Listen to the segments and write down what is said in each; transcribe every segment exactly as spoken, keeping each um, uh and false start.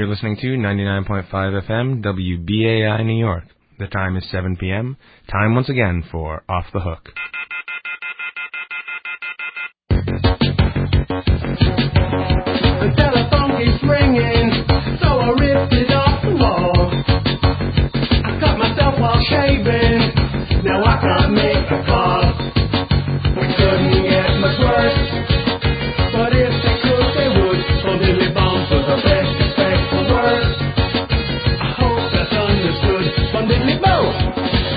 You're listening to ninety-nine point five F M, W B A I New York. The time is seven p.m. Time once again for Off the Hook. The telephone keeps ringing, so I ripped it off the wall. I cut myself while shaving, now I can't make a call. We couldn't get much worse, but if they could, they would. On Dilly Bombs was the best respectful word. I hope that's understood. On Dilly Bombs.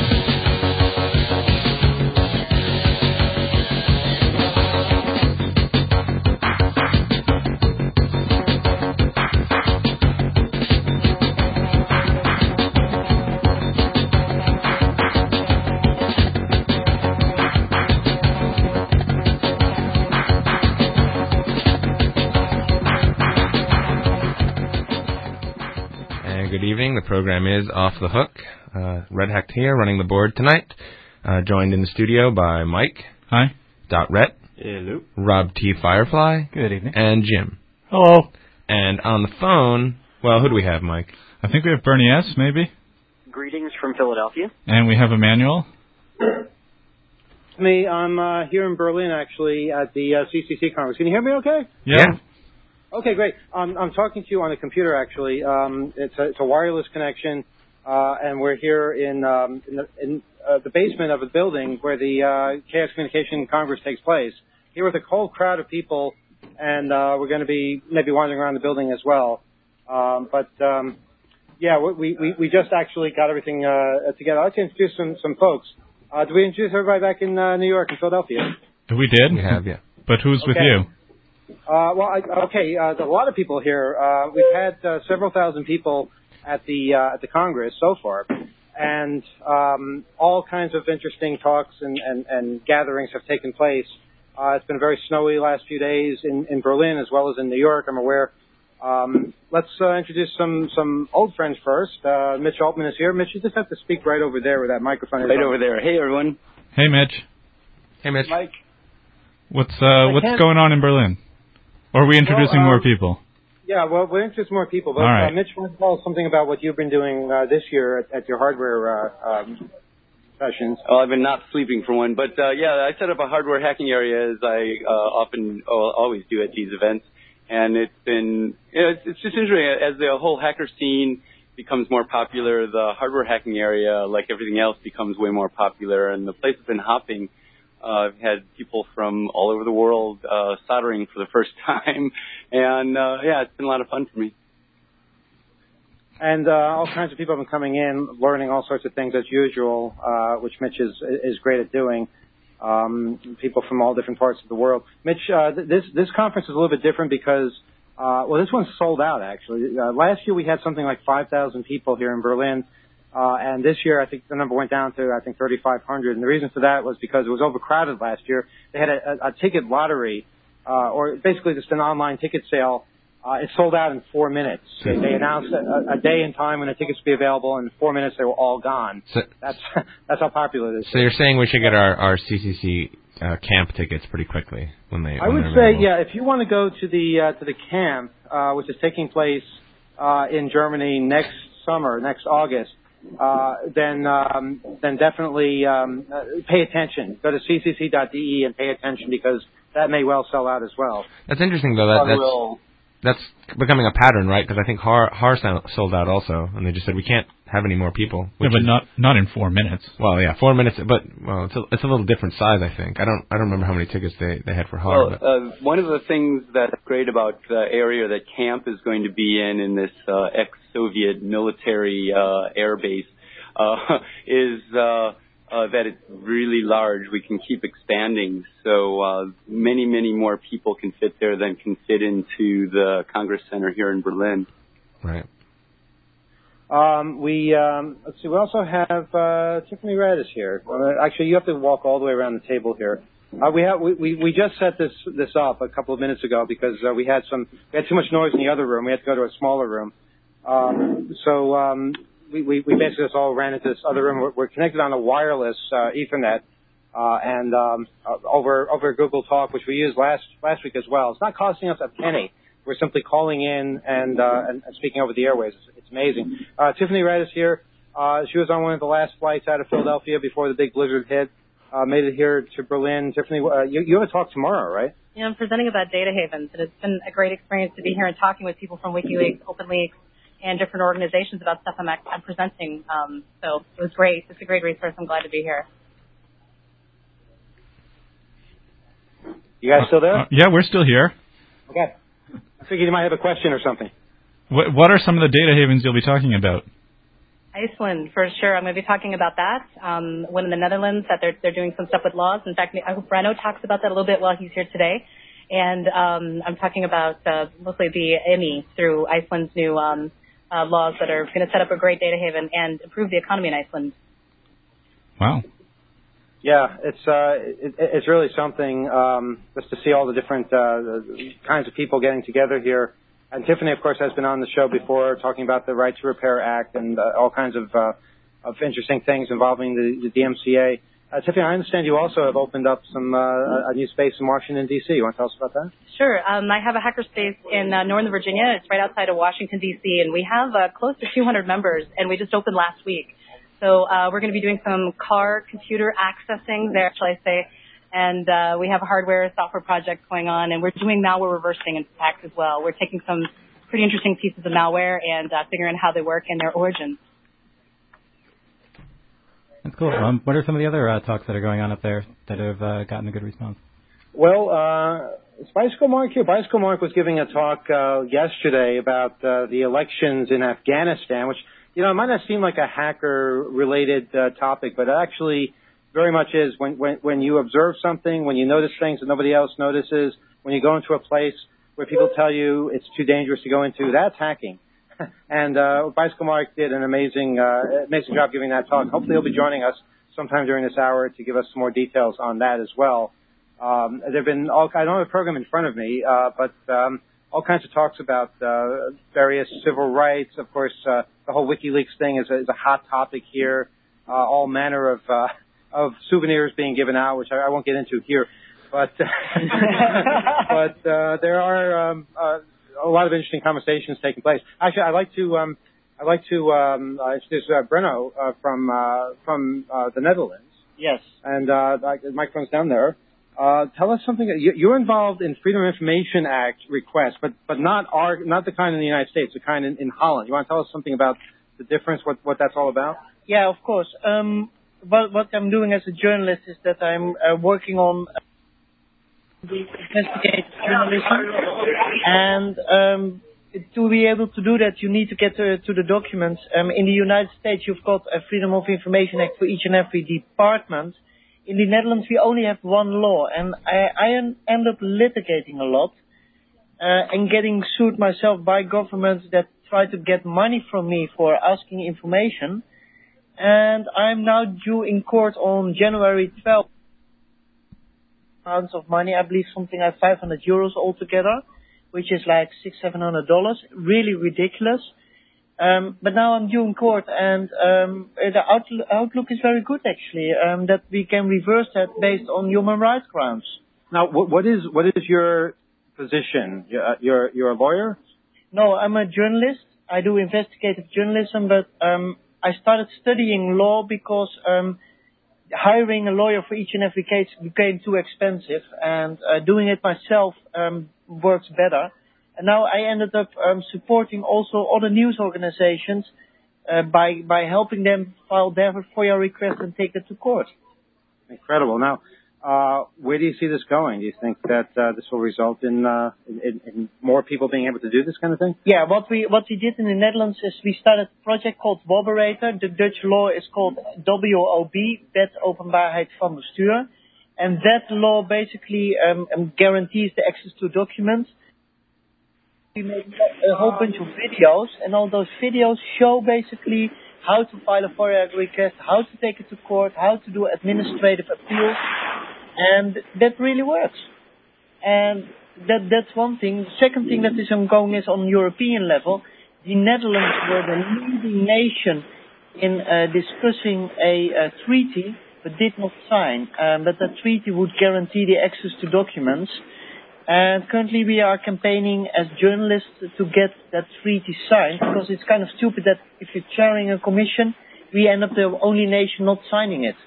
Good evening. The program is Off the Hook. Uh, Red Hecht here, running the board tonight. Uh, joined in the studio by Mike. Hi. Dot Rhett. Hello. Rob T. Firefly. Good evening. And Jim. Hello. And on the phone, well, who do we have, Mike? I think we have Bernie S., maybe. Greetings from Philadelphia. And we have Emmanuel. Me, I'm uh, here in Berlin, actually, at the uh, C C C conference. Can you hear me okay? Yeah. yeah. Okay, great. Um, I'm talking to you on a computer, actually. Um, it's, a, it's a wireless connection, uh, and we're here in, um, in, the, in uh, the basement of a building where the uh, Chaos Communication Congress takes place. Here with a cold crowd of people, and uh, we're going to be maybe wandering around the building as well. Um, but, um, yeah, we, we, we just actually got everything uh, together. I'd like to introduce some, some folks. Uh, did we introduce everybody back in uh, New York and Philadelphia? We did. We have, yeah. But who's okay. with you? Uh, well, I, okay, uh, there's a lot of people here. Uh, we've had uh, several thousand people at the uh, at the Congress so far, and um, all kinds of interesting talks and, and, and gatherings have taken place. Uh, it's been a very snowy last few days in, in Berlin as well as in New York, I'm aware. Um, let's uh, introduce some, some old friends first. Uh, Mitch Altman is here. Mitch, you just have to speak right over there where that microphone is. Right on. over there. Hey, everyone. Hey, Mitch. Hey, Mitch. Mike. What's uh, what's can't- going on in Berlin? Or are we introducing Well, um, more people? Yeah, well, we'll introduce more people. But All right. uh, Mitch, want to tell us something about what you've been doing uh, this year at, at your hardware uh, um, sessions? Well, I've been not sleeping for one, but uh, yeah, I set up a hardware hacking area as I uh, often uh, always do at these events, and it's been you know, it's, it's just interesting as the whole hacker scene becomes more popular. The hardware hacking area, like everything else, becomes way more popular, and the place has been hopping. Uh, I've had people from all over the world uh, soldering for the first time, and uh, yeah, it's been a lot of fun for me. And uh, all kinds of people have been coming in, learning all sorts of things as usual, uh, which Mitch is is great at doing. Um, people from all different parts of the world. Mitch, uh, th- this this conference is a little bit different because, uh, well, this one's sold out actually. Uh, last year we had something like five thousand people here in Berlin. Uh, and this year, I think the number went down to, I think, thirty-five hundred. And the reason for that was because it was overcrowded last year. They had a, a, a ticket lottery, uh, or basically just an online ticket sale. Uh, it sold out in four minutes. They, they announced a, a day and time when the tickets would be available, and in four minutes they were all gone. So, that's that's how popular it is. So you're saying we should get our, our C C C uh, camp tickets pretty quickly when they I when would they're say, available. yeah, if you want to go to the uh, to the camp, uh, which is taking place uh, in Germany next summer, next August, Uh, then, um, then definitely um, uh, pay attention. Go to c c c dot d e and pay attention because that may well sell out as well. That's interesting, though. That, that's that's becoming a pattern, right? Because I think Har Har sold out also, and they just said we can't have any more people. Yeah, but is, not not in four minutes. Well, yeah, four minutes, but well, it's a, it's a little different size, I think. I don't I don't remember how many tickets they, they had for Har. Well, uh, one of the things that's great about the area that camp is going to be in in this uh, ex-Soviet military uh, air base uh, is uh, uh, that it's really large. We can keep expanding, so uh, many many more people can fit there than can fit into the Congress Center here in Berlin. Right. Um, we um, let's see. We also have uh, Tiffany Rad is here. Uh, actually, you have to walk all the way around the table here. Uh, we have we, we we just set this this up a couple of minutes ago because uh, we had some we had too much noise in the other room. We had to go to a smaller room. Um, so um, we, we we basically just all ran into this other room. We're, we're connected on a wireless uh, Ethernet uh, and um, uh, over over Google Talk, which we used last last week as well. It's not costing us a penny. we're simply calling in and, uh, and, and speaking over the airways. It's, it's amazing. Uh, Tiffany Red is here. Uh, she was on one of the last flights out of Philadelphia before the big blizzard hit. Uh, made it here to Berlin. Tiffany, uh, you, you have a talk tomorrow, right? Yeah, I'm presenting about data havens, and it's been a great experience to be here and talking with people from WikiLeaks, OpenLeaks, and different organizations about stuff I'm, I'm presenting. Um, so it was great. It's a great resource. I'm glad to be here. You guys still there? Uh, yeah, we're still here. Okay. I figured you might have a question or something. What, what are some of the data havens you'll be talking about? Iceland, for sure. I'm going to be talking about that. Um, one in the Netherlands that they're they're doing some stuff with laws. In fact, I hope Breno talks about that a little bit while he's here today. And um, I'm talking about uh, mostly the I M E through Iceland's new um, uh, laws that are going to set up a great data haven and improve the economy in Iceland. Wow. Yeah, it's uh, it, it's really something um, just to see all the different uh, kinds of people getting together here. And Tiffany, of course, has been on the show before talking about the Right to Repair Act and uh, all kinds of uh, of interesting things involving the, the D M C A. Uh, Tiffany, I understand you also have opened up some uh, a new space in Washington, D C You want to tell us about that? Sure. Um, I have a hackerspace in uh, Northern Virginia. It's right outside of Washington, D C, and we have uh, close to two hundred members, and we just opened last week. So uh, we're going to be doing some car computer accessing there, shall I say, and uh, we have hardware, software projects going on, and we're doing malware reversing in fact as well. We're taking some pretty interesting pieces of malware and uh, figuring out how they work and their origins. That's cool. Um, what are some of the other uh, talks that are going on up there that have uh, gotten a good response? Well, uh, Bicycle Mark here. Bicycle Mark was giving a talk uh, yesterday about uh, the elections in Afghanistan, which, you know, it might not seem like a hacker-related uh, topic, but it actually very much is. When, when, when you observe something, when you notice things that nobody else notices, when you go into a place where people tell you it's too dangerous to go into, that's hacking. And uh, Bicycle Mark did an amazing, uh, amazing job giving that talk. Hopefully he'll be joining us sometime during this hour to give us some more details on that as well. Um, there have been all, I don't have a program in front of me, uh, but um, all kinds of talks about uh, various civil rights. Of course, uh, the whole WikiLeaks thing is a, is a hot topic here. Uh, all manner of uh, of souvenirs being given out, which I, I won't get into here. But but uh, there are um, uh, a lot of interesting conversations taking place. Actually, I'd like to um, I'd like to um, uh, introduce uh, Breno uh, from uh, from uh, the Netherlands. Yes. And uh, the microphone's down there. Uh, tell us something. You're involved in Freedom of Information Act requests, but but not our not the kind in the United States, the kind in, in Holland. You want to tell us something about the difference, what what that's all about? Yeah, of course. Um, what what I'm doing as a journalist is that I'm uh, working on uh, investigative journalism, and um, to be able to do that, you need to get to, to the documents. Um, in the United States, you've got a Freedom of Information Act for each and every department. In the Netherlands, we only have one law, and I, I end up litigating a lot uh, and getting sued myself by governments that try to get money from me for asking information. And I'm now due in court on January twelfth. Amounts of money, I believe something like five hundred euros altogether, which is like six, seven hundred dollars. Really ridiculous. Um, but now I'm due in court, and um, the outl- outlook is very good, actually, um, that we can reverse that based on human rights grounds. Now, what, what is what is your position? You're, you're you're a lawyer? No, I'm a journalist. I do investigative journalism, but um, I started studying law because um, hiring a lawyer for each and every case became too expensive, and uh, doing it myself um, works better. And now I ended up um, supporting also other news organizations uh, by by helping them file their FOIA requests and take it to court. Incredible. Now, uh, where do you see this going? Do you think that uh, this will result in, uh, in in more people being able to do this kind of thing? Yeah, what we what we did in the Netherlands is we started a project called Wobberator. The Dutch law is called W O B, Wet Openbaarheid van Bestuur, and that law basically um, um, guarantees the access to documents. We made a whole bunch of videos, and all those videos show basically how to file a FOIA request, how to take it to court, how to do administrative appeals, and that really works. And that that's one thing. The second thing that is ongoing is on European level. The Netherlands were the leading nation in uh, discussing a, a treaty, but did not sign. Um, but that treaty would guarantee the access to documents. And currently we are campaigning as journalists to get that treaty signed, because it's kind of stupid that if you're chairing a commission, we end up the only nation not signing it.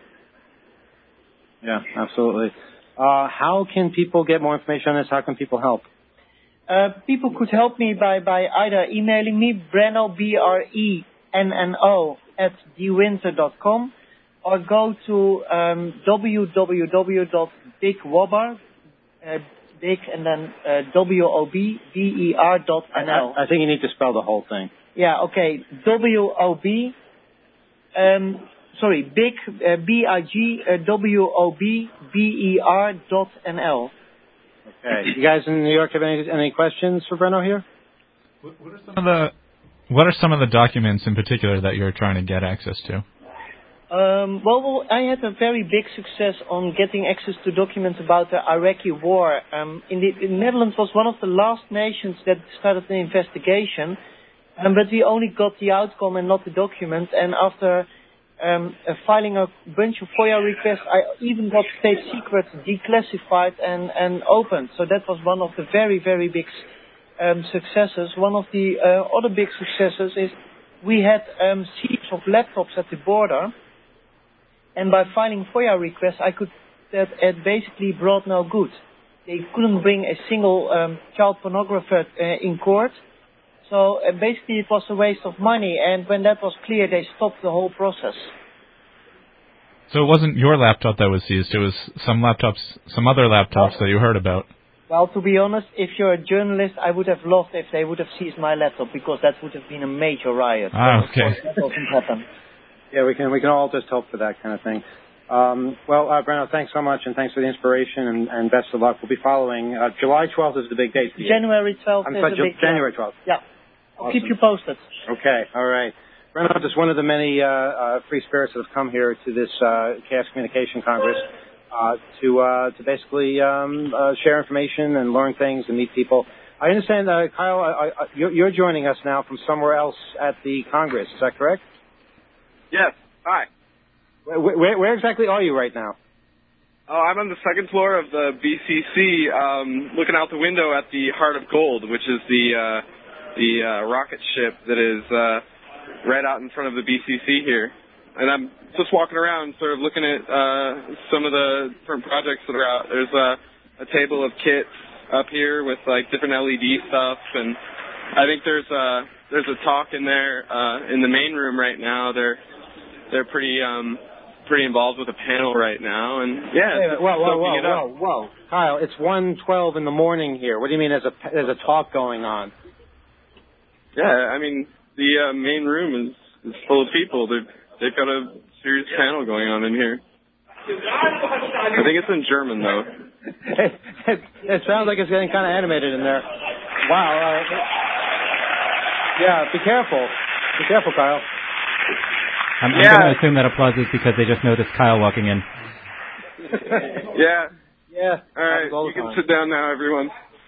Yeah, absolutely. Uh, how can people get more information on this? How can people help? Uh, people could help me by, by either emailing me, Breno, B R E N N O, at d winter dot com, or go to um, w w w dot big wobber, uh, big and then uh, W O B B E R dot N L. I, I think you need to spell the whole thing. Yeah, okay. W O B, um, sorry, big, uh, B I G, uh, W O B B E R dot N L. Okay. You guys in New York have any any questions for Breno here? What are some of the What are some of the documents in particular that you're trying to get access to? Um, well, well, I had a very big success on getting access to documents about the Iraqi war. Um, in the, in the Netherlands was one of the last nations that started an investigation, um, but we only got the outcome and not the document. And after um, uh, filing a bunch of FOIA requests, I even got state secrets declassified and, and opened. So that was one of the very, very big um, successes. One of the uh, other big successes is we had um, seats of laptops at the border. And by filing FOIA requests, I could, that it basically brought no good. They couldn't bring a single um, child pornographer uh, in court. So uh, basically it was a waste of money. And when that was clear, they stopped the whole process. So it wasn't your laptop that was seized. It was some laptops, some other laptops that you heard about. Well, to be honest, if you're a journalist, I would have loved if they would have seized my laptop, because that would have been a major riot. Ah, okay. Of course, that doesn't happen. Yeah, we can we can all just hope for that kind of thing. Um, well, uh, Breno, thanks so much, and thanks for the inspiration, and, and best of luck. We'll be following. Uh, July twelfth is the big date for you. January twelfth I'm is sorry, the big January twelfth. Yeah. I'll Awesome. keep you posted. Okay, all right. Breno, just one of the many uh, uh, free spirits that have come here to this uh, Chaos Communication Congress uh, to uh, to basically um, uh, share information and learn things and meet people. I understand, uh, Kyle, I, I, you're, you're joining us now from somewhere else at the Congress. Is that correct? Yes. Hi. Where, where, where exactly are you right now? Oh, I'm on the second floor of the B C C, um, looking out the window at the Heart of Gold, which is the uh, the uh, rocket ship that is uh, right out in front of the B C C here. And I'm just walking around, sort of looking at uh, some of the different projects that are out. There's a, a table of kits up here with like different L E D stuff, and I think there's a there's a talk in there uh, in the main room right now. They're they're pretty um, pretty involved with a panel right now, and yeah. Hey, it's whoa, whoa, whoa, it up. whoa, whoa, Kyle, it's one twelve in the morning here. What do you mean? There's a there's a talk going on? Yeah, I mean the uh, main room is, is full of people. They've they've got a serious panel going on in here. I think it's in German though. it, it, it sounds like it's getting kind of animated in there. Wow. Uh, yeah, be careful. Be careful, Kyle. I'm, I'm Yeah. going to assume that applause is because they just noticed Kyle walking in. Yeah. Yeah. All right, all the you can time. sit down now, everyone.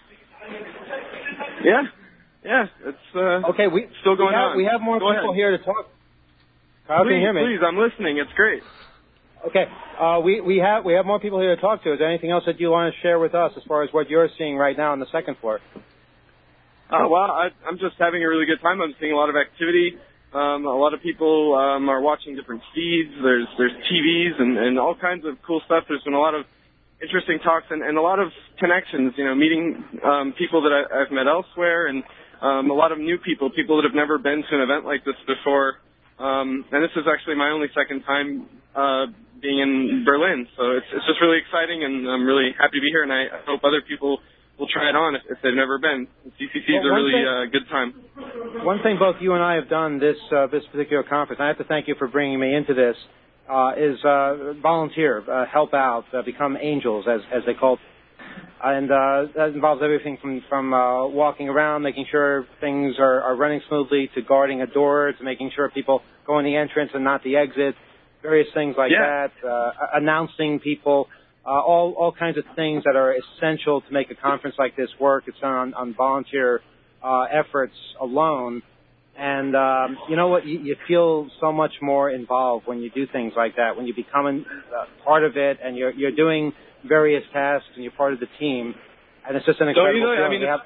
Yeah. Yeah, it's uh, Okay, we still going we have, on. We have more Go people ahead. here to talk. Kyle, please, can you hear me? Please, I'm listening. It's great. Okay. Uh, we we have we have more people here to talk to. Is there anything else that you want to share with us as far as what you're seeing right now on the second floor? Oh, well, I, I'm just having a really good time. I'm seeing a lot of activity. Um, a lot of people um, are watching different feeds. There's there's T Vs and, and all kinds of cool stuff. There's been a lot of interesting talks and, and a lot of connections, you know, meeting um, people that I, I've met elsewhere, and um, a lot of new people, people that have never been to an event like this before. Um, and this is actually my only second time uh, being in Berlin. So it's, it's just really exciting, and I'm really happy to be here, and I hope other people will try it on if, if they've never been. C C C is Well, a one really thing- uh, good time. One thing both you and I have done this uh, this particular conference, and I have to thank you for bringing me into this, uh, is uh, volunteer, uh, help out, uh, become angels, as as they call it. And uh, that involves everything from, from uh, walking around, making sure things are, are running smoothly, to guarding a door, to making sure people go in the entrance and not the exit, various things like Yeah. that, uh, announcing people, uh, all, all kinds of things that are essential to make a conference like this work. It's done on, on volunteer uh, efforts alone. And um, you know what? You, you feel so much more involved when you do things like that, when you become a uh, part of it and you're, you're doing various tasks and you're part of the team. and it's just an So, incredible you know, I feeling. mean, We have,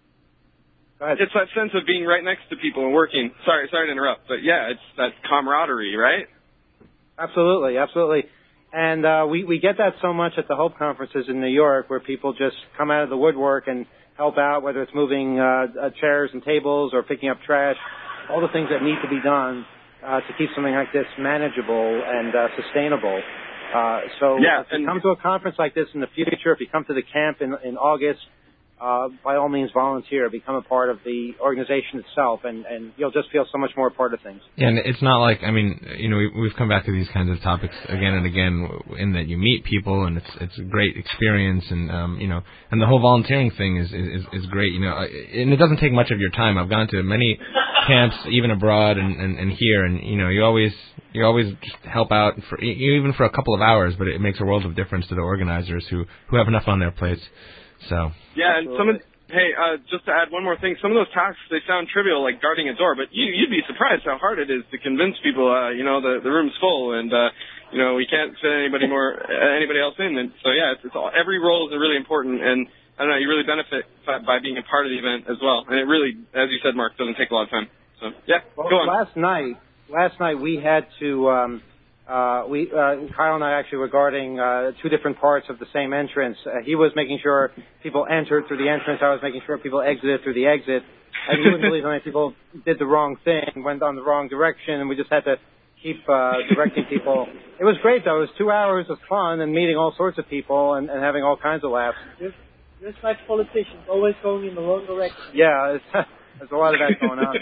go ahead. it's that sense of being right next to people and working. Sorry, sorry to interrupt, but yeah, it's that camaraderie, right? Absolutely, absolutely. And uh, we, we get that so much at the Hope conferences in New York, where people just come out of the woodwork and help out, whether it's moving uh, uh, chairs and tables or picking up trash, all the things that need to be done uh, to keep something like this manageable and uh, sustainable. Uh, so Yeah, if you and- come to a conference like this in the future, if you come to the camp in, in August, uh, by all means volunteer, become a part of the organization itself, and, and you'll just feel so much more a part of things. Yeah, and it's not like, I mean, you know, we, we've come back to these kinds of topics again and again, in that you meet people, and it's it's a great experience, and um, you know, and the whole volunteering thing is is is great, you know, and it doesn't take much of your time. I've gone to many camps, even abroad and, and, and here, and you know, you always you always just help out for even for a couple of hours, but it makes a world of difference to the organizers who who have enough on their plates. So Yeah, and some of hey, uh, just to add one more thing, some of those tasks they sound trivial, like guarding a door, but you, you'd be surprised how hard it is to convince people. Uh, you know, the the room's full, and uh, you know we can't fit anybody more uh, anybody else in. And so yeah, it's, it's all, every role is really important, and I don't know, you really benefit by, by being a part of the event as well. And it really, as you said, Mark, doesn't take a lot of time. So yeah, Well, go on. last night, last night we had to. Um, Uh, we, uh, Kyle and I actually were guarding, uh, two different parts of the same entrance. Uh, he was making sure people entered through the entrance. I was making sure people exited through the exit. And you wouldn't believe how many people did the wrong thing, went on the wrong direction, and we just had to keep, uh, directing people. It was great though. It was two hours of fun and meeting all sorts of people and, and having all kinds of laughs. Just, just like politicians, always going in the wrong direction. Yeah, it's, there's a lot of that going on.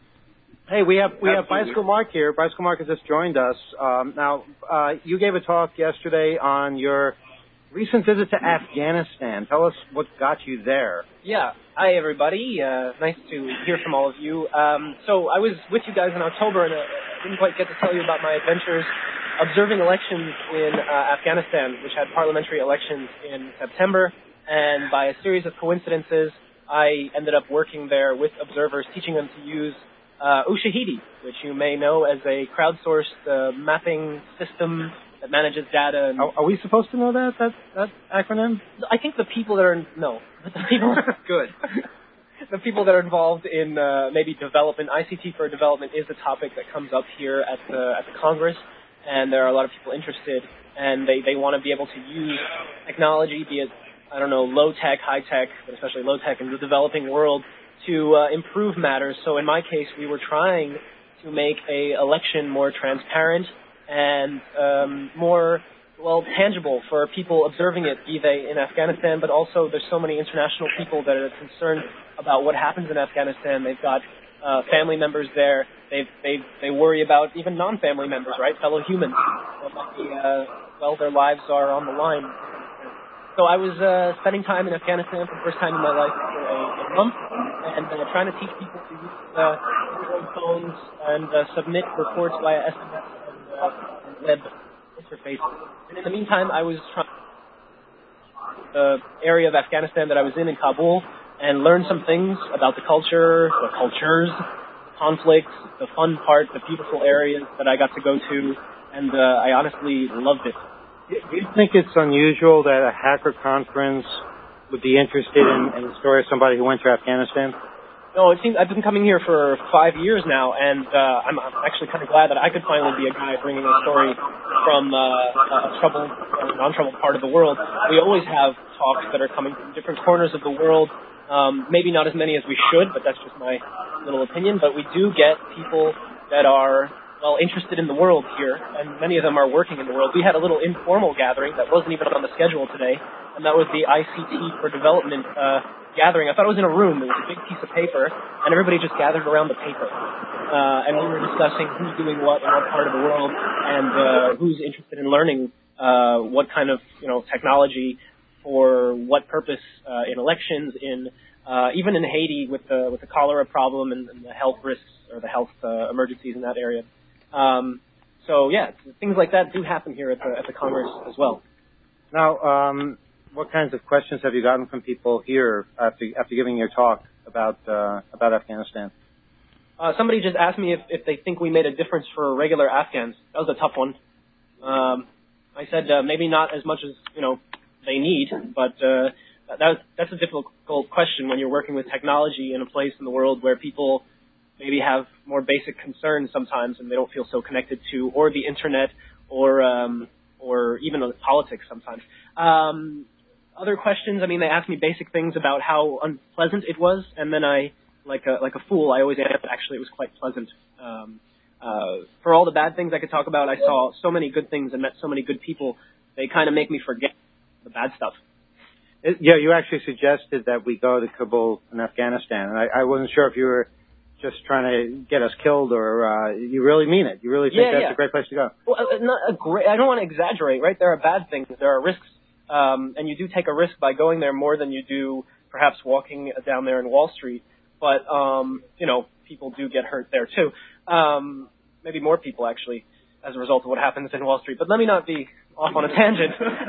Hey, we have we have Absolutely. Bicycle Mark here. Bicycle Mark has just joined us. Um, now, uh, you gave a talk yesterday on your recent visit to Afghanistan. Tell us what got you there. Yeah. Hi, everybody. Uh, nice to hear from all of you. Um, so I was with you guys in October, and uh, I didn't quite get to tell you about my adventures observing elections in uh, Afghanistan, which had parliamentary elections in September. And by a series of coincidences, I ended up working there with observers, teaching them to use Uh, Ushahidi, which you may know as a crowdsourced uh, mapping system that manages data. And Are, are we supposed to know that that that acronym? I think the people that are no, the people Good. the people that are involved in uh, maybe development, I C T for development is a topic that comes up here at the at the Congress, and there are a lot of people interested, and they they want to be able to use technology, be it I don't know low tech, high tech, but especially low tech in the developing world, to uh, improve matters. So in my case, we were trying to make a election more transparent and um, more, well, tangible for people observing it, be they in Afghanistan, but also there's so many international people that are concerned about what happens in Afghanistan. They've got uh, family members there. They they they worry about even non-family members, right, fellow humans. That might be, uh, well, their lives are on the line. So I was uh, spending time in Afghanistan for the first time in my life for a, a month, and uh, trying to teach people to use uh, Android phones and uh, submit reports via S M S and uh, web interfaces. And in the meantime, I was trying the area of Afghanistan that I was in in Kabul and learn some things about the culture, the cultures, conflicts, the fun part, the beautiful areas that I got to go to, and uh, I honestly loved it. Do you think it's unusual that a hacker conference would be interested in, in the story of somebody who went to Afghanistan? No, it seems I've been coming here for five years now, and uh, I'm, I'm actually kind of glad that I could finally be a guy bringing a story from uh, a troubled, or non-troubled part of the world. We always have talks that are coming from different corners of the world. Um, maybe not as many as we should, but that's just my little opinion. But we do get people that are well interested in the world here, and many of them are working in the world. We had a little informal gathering that wasn't even on the schedule today, and that was the I C T for Development uh, gathering. I thought it was in a room. It was a big piece of paper, and everybody just gathered around the paper. Uh, and we were discussing who's doing what in what part of the world, and uh, who's interested in learning uh, what kind of you know technology for what purpose uh, in elections, in uh, even in Haiti with the with the cholera problem and, and the health risks or the health uh, emergencies in that area. Um, so yeah, things like that do happen here at the at the Congress as well. Now, um, what kinds of questions have you gotten from people here after after giving your talk about uh, about Afghanistan? Uh, somebody just asked me if, if they think we made a difference for regular Afghans. That was a tough one. Um, I said uh, maybe not as much as you know they need, but uh, that was, that's a difficult question when you're working with technology in a place in the world where people maybe have more basic concerns sometimes and they don't feel so connected to, or the internet, or um, or even politics sometimes. Um, other questions, I mean, they asked me basic things about how unpleasant it was, and then I, like a like a fool, I always answered, actually, it was quite pleasant. Um, uh, for all the bad things I could talk about, I saw so many good things and met so many good people, they kind of make me forget the bad stuff. It, yeah, you actually suggested that we go to Kabul in Afghanistan, and I, I wasn't sure if you were just trying to get us killed or uh, you really mean it. You really think yeah, that's yeah. a great place to go? Well, uh, not a great, I don't want to exaggerate, right? There are bad things. There are risks. Um, and you do take a risk by going there more than you do perhaps walking down there in Wall Street. But, um, you know, people do get hurt there too. Um, maybe more people, actually, as a result of what happens in Wall Street. But let me not be off on a tangent.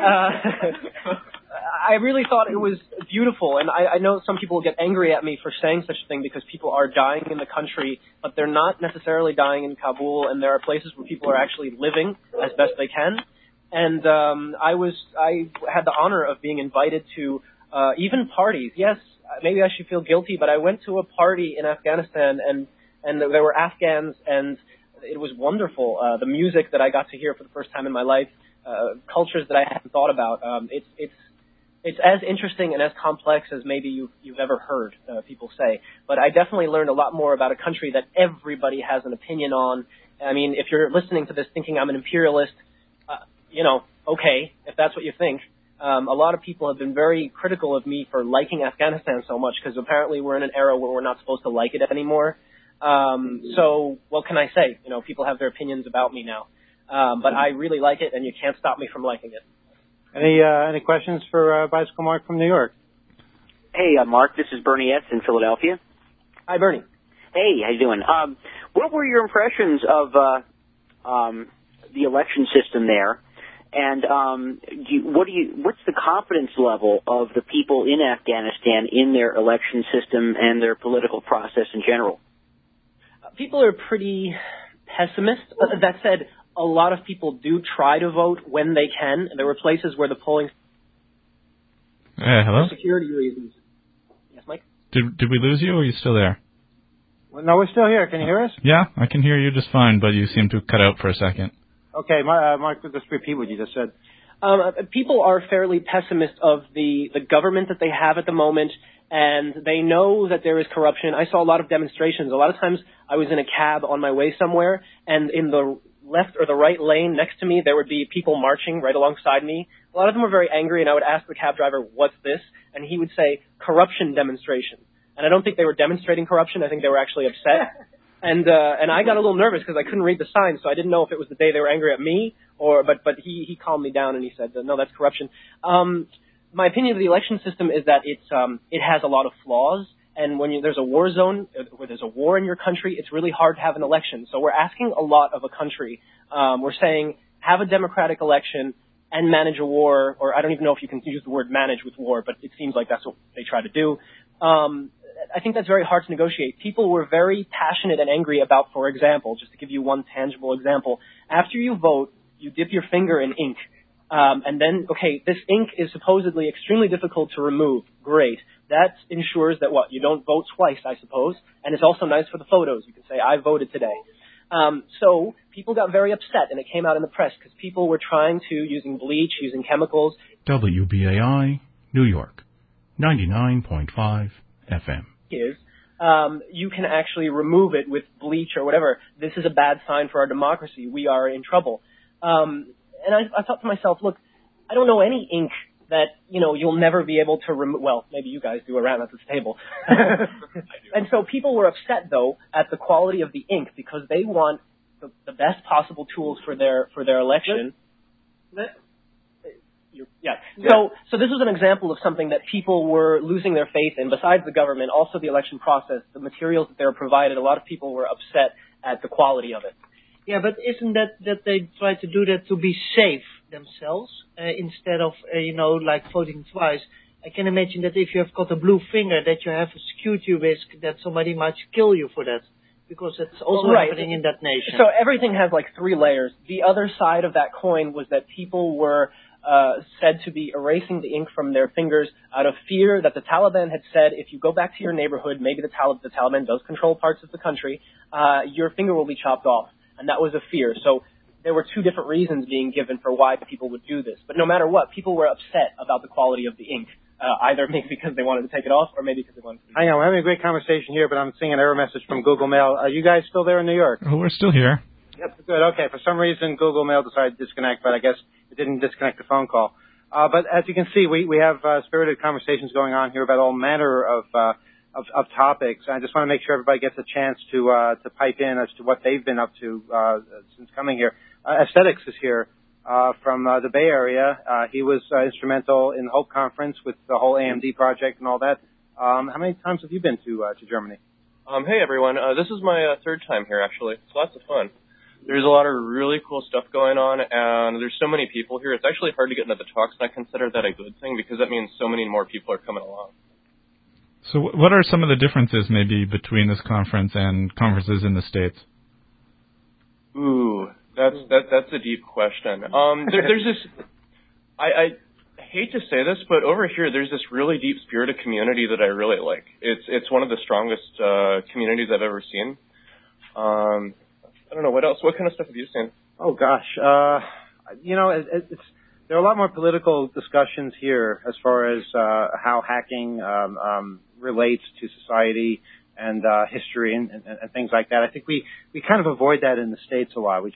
Uh, I really thought it was beautiful, and I, I know some people will get angry at me for saying such a thing because people are dying in the country, but they're not necessarily dying in Kabul, and there are places where people are actually living as best they can. And um, I was, I had the honor of being invited to uh, even parties. Yes, maybe I should feel guilty, but I went to a party in Afghanistan, and and there were Afghans, and it was wonderful. Uh, the music that I got to hear for the first time in my life, uh, cultures that I hadn't thought about. Um, it's it's it's as interesting and as complex as maybe you've you've ever heard uh, people say. But I definitely learned a lot more about a country that everybody has an opinion on. I mean, if you're listening to this thinking I'm an imperialist, uh, you know, okay, if that's what you think. Um, a lot of people have been very critical of me for liking Afghanistan so much because apparently we're in an era where we're not supposed to like it anymore. Um, so what can I say? You know, people have their opinions about me now. Um, but I really like it, and you can't stop me from liking it. Any uh, any questions for uh, Bicycle Mark from New York? Hey, uh, Mark, this is Bernie S. in Philadelphia. Hi, Bernie. Hey, how you doing? Um, what were your impressions of uh, um, the election system there? And um, do you, what do you? What's the confidence level of the people in Afghanistan in their election system and their political process in general? People are pretty pessimist. Uh, that said, a lot of people do try to vote when they can. There were places where the polling... Uh, hello? For security reasons. Yes, Mike? Did did we lose you, or are you still there? Well, no, we're still here. Can you hear us? Yeah, I can hear you just fine, but you seem to cut out for a second. Okay, my, uh, Mark, just repeat what you just said. Um, uh, people are fairly pessimist of the, the government that they have at the moment, and they know that there is corruption. I saw a lot of demonstrations. A lot of times I was in a cab on my way somewhere, and in the left or the right lane next to me, there would be people marching right alongside me. A lot of them were very angry, and I would ask the cab driver, what's this? And he would say, corruption demonstration. And I don't think they were demonstrating corruption. I think they were actually upset. And uh, and I got a little nervous because I couldn't read the signs, so I didn't know if it was the day they were angry at me or. But but he he calmed me down and he said, no, that's corruption. Um, my opinion of the election system is that it's um it has a lot of flaws, and when you, there's a war zone, where there's a war in your country, it's really hard to have an election. So we're asking a lot of a country. Um, we're saying have a democratic election and manage a war, or I don't even know if you can use the word manage with war, but it seems like that's what they try to do. Um, I think that's very hard to negotiate. People were very passionate and angry about, for example, just to give you one tangible example, after you vote, you dip your finger in ink. Um, and then, okay, this ink is supposedly extremely difficult to remove. Great. That ensures that, what, you don't vote twice, I suppose. And it's also nice for the photos. You can say, I voted today. Um, so people got very upset, and it came out in the press because people were trying to, using bleach, using chemicals. W B A I, New York, ninety-nine point five F M. Is um, you can actually remove it with bleach or whatever. This is a bad sign for our democracy. We are in trouble. Um, and I, I thought to myself, look, I don't know any ink that, you know, you'll never be able to remove. Well, maybe you guys do around at this table. And so people were upset, though, at the quality of the ink because they want the, the best possible tools for their for their election. Let, You're, yeah. yeah. So, so this was an example of something that people were losing their faith in. Besides the government, also the election process, the materials that they were provided. A lot of people were upset at the quality of it. Yeah, but isn't that that they try to do that to be safe themselves uh, instead of uh, you know like voting twice? I can imagine that if you have got a blue finger, that you have a security risk that somebody might kill you for that. Because that's also right. happening in that nation. So everything has like three layers. The other side of that coin was that people were uh, said to be erasing the ink from their fingers out of fear that the Taliban had said, if you go back to your neighborhood, maybe the, Talib- the Taliban does control parts of the country, uh, your finger will be chopped off. And that was a fear. So there were two different reasons being given for why people would do this. But no matter what, people were upset about the quality of the ink. Uh, either maybe because they wanted to take it off or maybe because they wanted to... I know, we're having a great conversation here, but I'm seeing an error message from Google Mail. Are you guys still there in New York? Oh, we're still here. Yep, good. Okay, for some reason, Google Mail decided to disconnect, but I guess it didn't disconnect the phone call. Uh, but as you can see, we, we have uh, spirited conversations going on here about all manner of, uh, of, of topics. I just want to make sure everybody gets a chance to, uh, to pipe in as to what they've been up to uh, since coming here. Uh, Aesthetics is here. Uh, from uh, the Bay Area. Uh, he was uh, instrumental in the Hope Conference with the whole A M D project and all that. Um, how many times have you been to uh, to Germany? Um, hey, everyone. Uh, this is my uh, third time here, actually. It's lots of fun. There's a lot of really cool stuff going on, and there's so many people here. It's actually hard to get into the talks, and I consider that a good thing because that means so many more people are coming along. So what are some of the differences maybe between this conference and conferences in the States? Ooh. That's that. That's a deep question. Um, there, there's this. I, I hate to say this, but over here there's this really deep spirit of community that I really like. It's it's one of the strongest uh, communities I've ever seen. Um, I don't know what else. What kind of stuff have you seen? Oh gosh, uh, you know, it, it's there are a lot more political discussions here as far as uh, how hacking um, um, relates to society and uh, history and, and, and things like that. I think we we kind of avoid that in the States a lot. We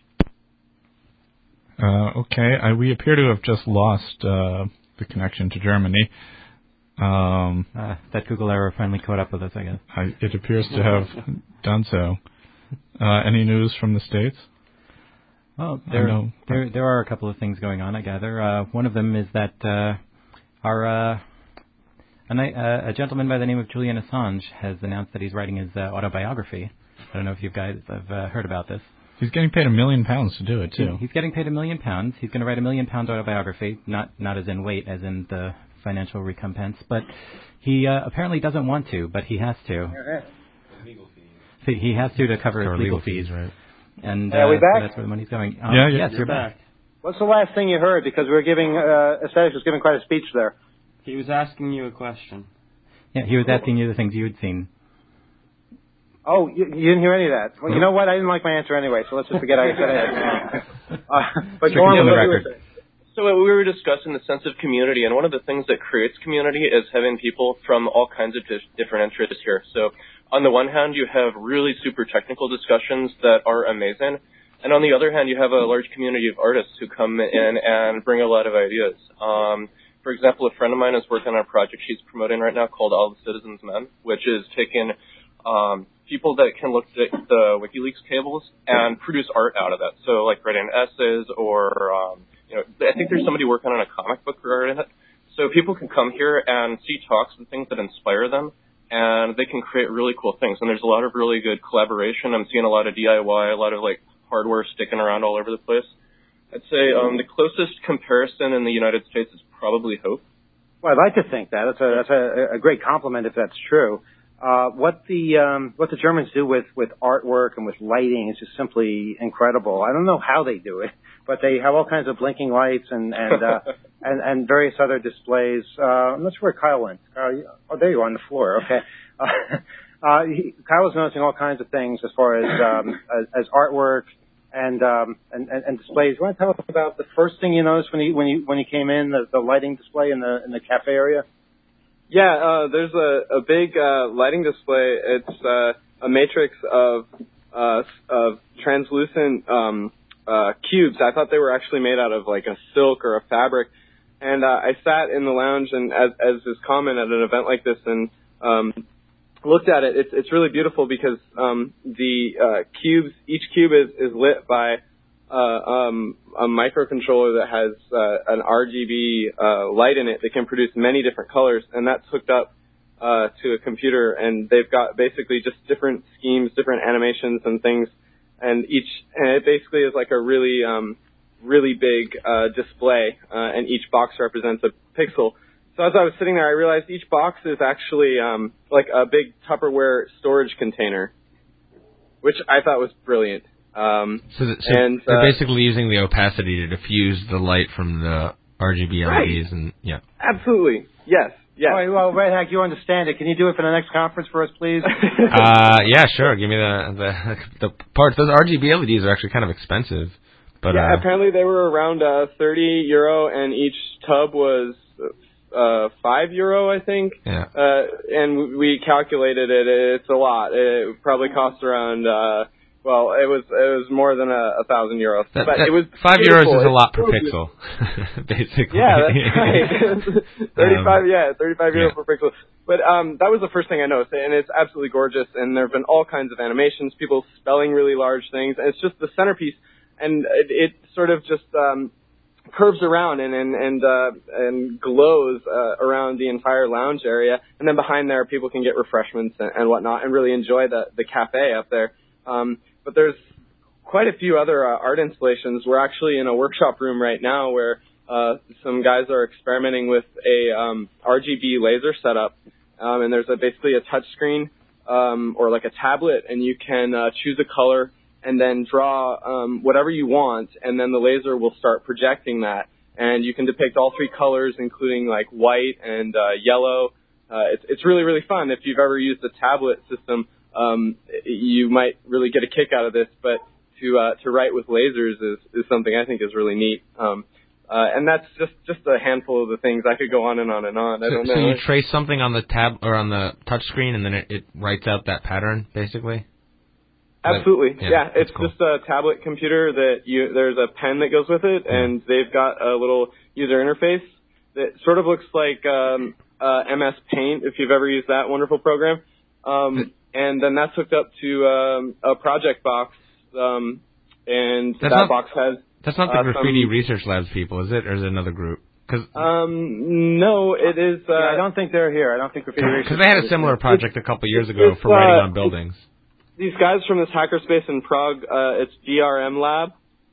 Uh, okay, I, we appear to have just lost uh, the connection to Germany. Um, uh, that Google error finally caught up with us, I guess. I, it appears to have done so. Uh, any news from the States? Well, there, there there are a couple of things going on, I gather. Uh, one of them is that uh, our uh, a, uh, a gentleman by the name of Julian Assange has announced that he's writing his uh, autobiography. I don't know if you guys have uh, heard about this. He's getting paid a million pounds to do it, too. He's getting paid a million pounds. He's going to write a million pound autobiography, not not as in weight, as in the financial recompense. But he uh, apparently doesn't want to, but he has to. Legal fees. So he has to to cover his legal, legal fees, fees. right? And Are uh, we back? so that's where the money's going. Um, yeah, yeah, yes, you're back. back. What's the last thing you heard? Because we were giving uh, Aesthetics was giving quite a speech there. He was asking you a question. Yeah, he was asking you the things you had seen. Oh, you, you didn't hear any of that. Well, you know what? I didn't like my answer anyway, so let's just forget I said it. uh, but go on with what you were saying. So we were discussing the sense of community, and one of the things that creates community is having people from all kinds of di- different interests here. So on the one hand, you have really super technical discussions that are amazing, and on the other hand, you have a large community of artists who come in and bring a lot of ideas. Um, for example, a friend of mine is working on a project she's promoting right now called All the Citizens Men, which is taking um, people that can look at the WikiLeaks cables and produce art out of that. So like writing essays or, um, you know, I think there's somebody working on a comic book regarding it. So people can come here and see talks and things that inspire them, and they can create really cool things. And there's a lot of really good collaboration. I'm seeing a lot of D I Y, a lot of like hardware sticking around all over the place. I'd say um, the closest comparison in the United States is probably Hope. Well, I'd like to think that. That's a, that's a, a great compliment if that's true. Uh, what the um, what the Germans do with, with artwork and with lighting is just simply incredible. I don't know how they do it, but they have all kinds of blinking lights and and uh, and, and various other displays. Uh, I'm not sure where Kyle went. Kyle, you, oh, there you are on the floor. Okay. Uh, uh, he, Kyle was noticing all kinds of things as far as um, as, as artwork and, um, and and and displays. You want to tell us about the first thing you noticed when you when you when you came in, the, the lighting display in the in the cafe area? Yeah, uh, there's a, a big uh, lighting display. It's uh, a matrix of uh, of translucent um, uh, cubes. I thought they were actually made out of like a silk or a fabric. And uh, I sat in the lounge and, as, as is common at an event like this, and um, looked at it. It's it's really beautiful because um, the uh, cubes, each cube is, is lit by Uh, um, a microcontroller that has uh, an R G B uh, light in it that can produce many different colors, and that's hooked up uh, to a computer, and they've got basically just different schemes, different animations and things, and each and it basically is like a really um, really big uh, display, uh, and each box represents a pixel. So as I was sitting there, I realized each box is actually um, like a big Tupperware storage container, which I thought was brilliant. Um, so, th- so and, they're uh, basically using the opacity to diffuse the light from the R G B L E Ds Right. and yeah. Absolutely. Yes. Yes. All right, well, Red Hack, you understand it. Can you do it for the next conference for us, please? uh, yeah, sure. Give me the the the parts. Those R G B L E Ds are actually kind of expensive, but yeah, uh, apparently they were around uh, thirty euro, and each tub was uh, five euro, I think. Yeah. Uh, and we calculated it. It's a lot. It probably cost around. Uh, well, it was it was more than a, a thousand euros. that, but that it was five beautiful. euros is a lot per It's so pixel, basically. Yeah, that's right. thirty-five, Um, yeah, thirty-five euro yeah. per pixel. But um, that was the first thing I noticed, and it's absolutely gorgeous. And there have been all kinds of animations, people spelling really large things, and it's just the centerpiece, and it, it sort of just um, curves around and and and, uh, and glows uh, around the entire lounge area. And then behind there, people can get refreshments and, and whatnot, and really enjoy the the cafe up there. Um, but there's quite a few other uh, art installations. We're actually in a workshop room right now where uh, some guys are experimenting with a um, R G B laser setup, um, and there's a, basically a touch screen um, or like a tablet, and you can uh, choose a color and then draw um, whatever you want, and then the laser will start projecting that, and you can depict all three colors, including like white and uh, yellow. Uh, it's it's really really fun. If you've ever used a tablet system, um, you might really get a kick out of this, but to uh, to write with lasers is, is something I think is really neat. Um, uh, and that's just, just a handful of the things. I could go on and on and on. I So, don't know. so you trace something on the tab or on the touch screen, and then it, it writes out that pattern, basically. Absolutely, yeah, yeah. It's cool. just a tablet computer that you. There's a pen that goes with it, and they've got a little user interface that sort of looks like um, uh, M S Paint, if you've ever used that wonderful program. Um, and then that's hooked up to um, a project box, um, and That's that not- box has. That's not the uh, Graffiti some- Research Labs people, is it? Or is it another group? Cause, Um, no, it is. Uh, yeah, I don't think they're here. I don't think Graffiti Research. Because they had a similar project a couple years ago it's, for writing uh, on buildings. These guys from this hackerspace in Prague, uh, it's D R M Lab.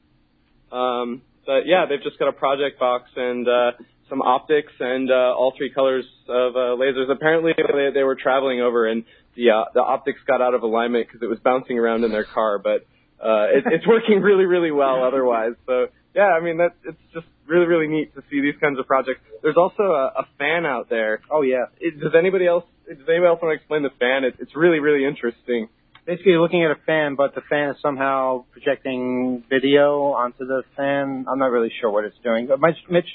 Um, but yeah, they've just got a project box and uh, some optics and uh, all three colors of uh, lasers. Apparently, they, they were traveling over and the uh, the optics got out of alignment because it was bouncing around in their car. But uh, it, it's working really, really well otherwise. So yeah, I mean that it's just really, really neat to see these kinds of projects. There's also a, a fan out there. Oh yeah. It, does anybody else? Does anybody else want to explain the fan? It, it's really, really interesting. Basically, you're looking at a fan, but the fan is somehow projecting video onto the fan. I'm not really sure what it's doing. But Mitch, Mitch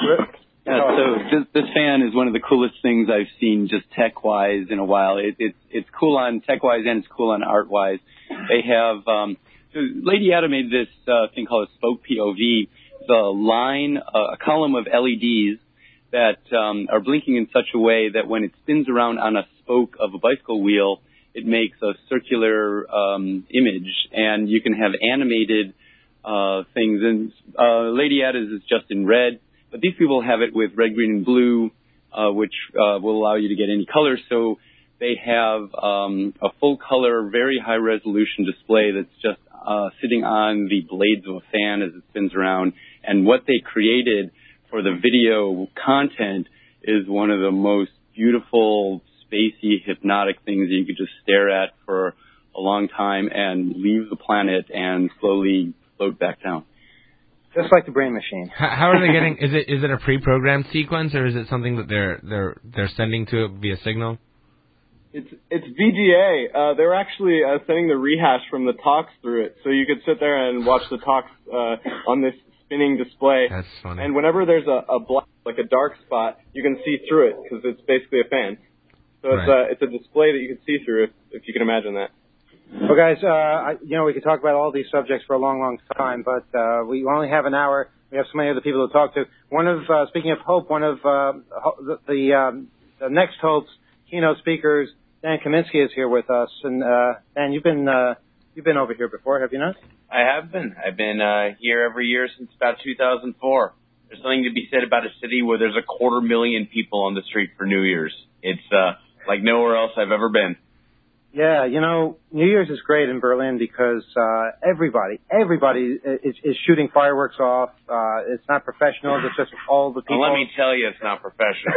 Yeah, so this, this fan is one of the coolest things I've seen just tech-wise in a while. It, it's it's cool on tech-wise and it's cool on art-wise. They have, um, so Lady Ada made this uh, thing called a spoke P O V. The line, uh, a column of L E Ds that um, are blinking in such a way that when it spins around on a spoke of a bicycle wheel, it makes a circular um, image, and you can have animated uh, things. And uh, Lady Ada's is just in red, but these people have it with red, green, and blue, uh, which uh, will allow you to get any color. So they have um, a full-color, very high-resolution display that's just uh, sitting on the blades of a fan as it spins around. And what they created for the video content is one of the most beautiful, spacey, hypnotic things that you could just stare at for a long time and leave the planet and slowly float back down. Just like the Brain Machine. How, how are they getting? Is it is it a pre-programmed sequence, or is it something that they're they're they're sending to it via signal? It's it's V G A. Uh, they were actually uh, sending the rehash from the talks through it, so you could sit there and watch the talks uh, on this spinning display. That's funny. And whenever there's a, a black, like a dark spot, you can see through it because it's basically a fan. So it's Right. a it's a display that you can see through if if you can imagine that. Well, guys, uh, I, you know, we could talk about all these subjects for a long, long time, but uh, we only have an hour. We have so many other people to talk to. One of, uh, speaking of Hope, one of uh, the the, um, the next Hope's keynote speakers, Dan Kaminsky, is here with us. And uh, Dan, you've been uh, you've been over here before, have you not? I have been. I've been uh, here every year since about two thousand four. There's something to be said about a city where there's a quarter million people on the street for New Year's. It's uh, like nowhere else I've ever been. Yeah, you know, New Year's is great in Berlin because uh, everybody, everybody is, is shooting fireworks off. Uh, it's not professional. It's just all the people. Well, let me tell you, it's not professional.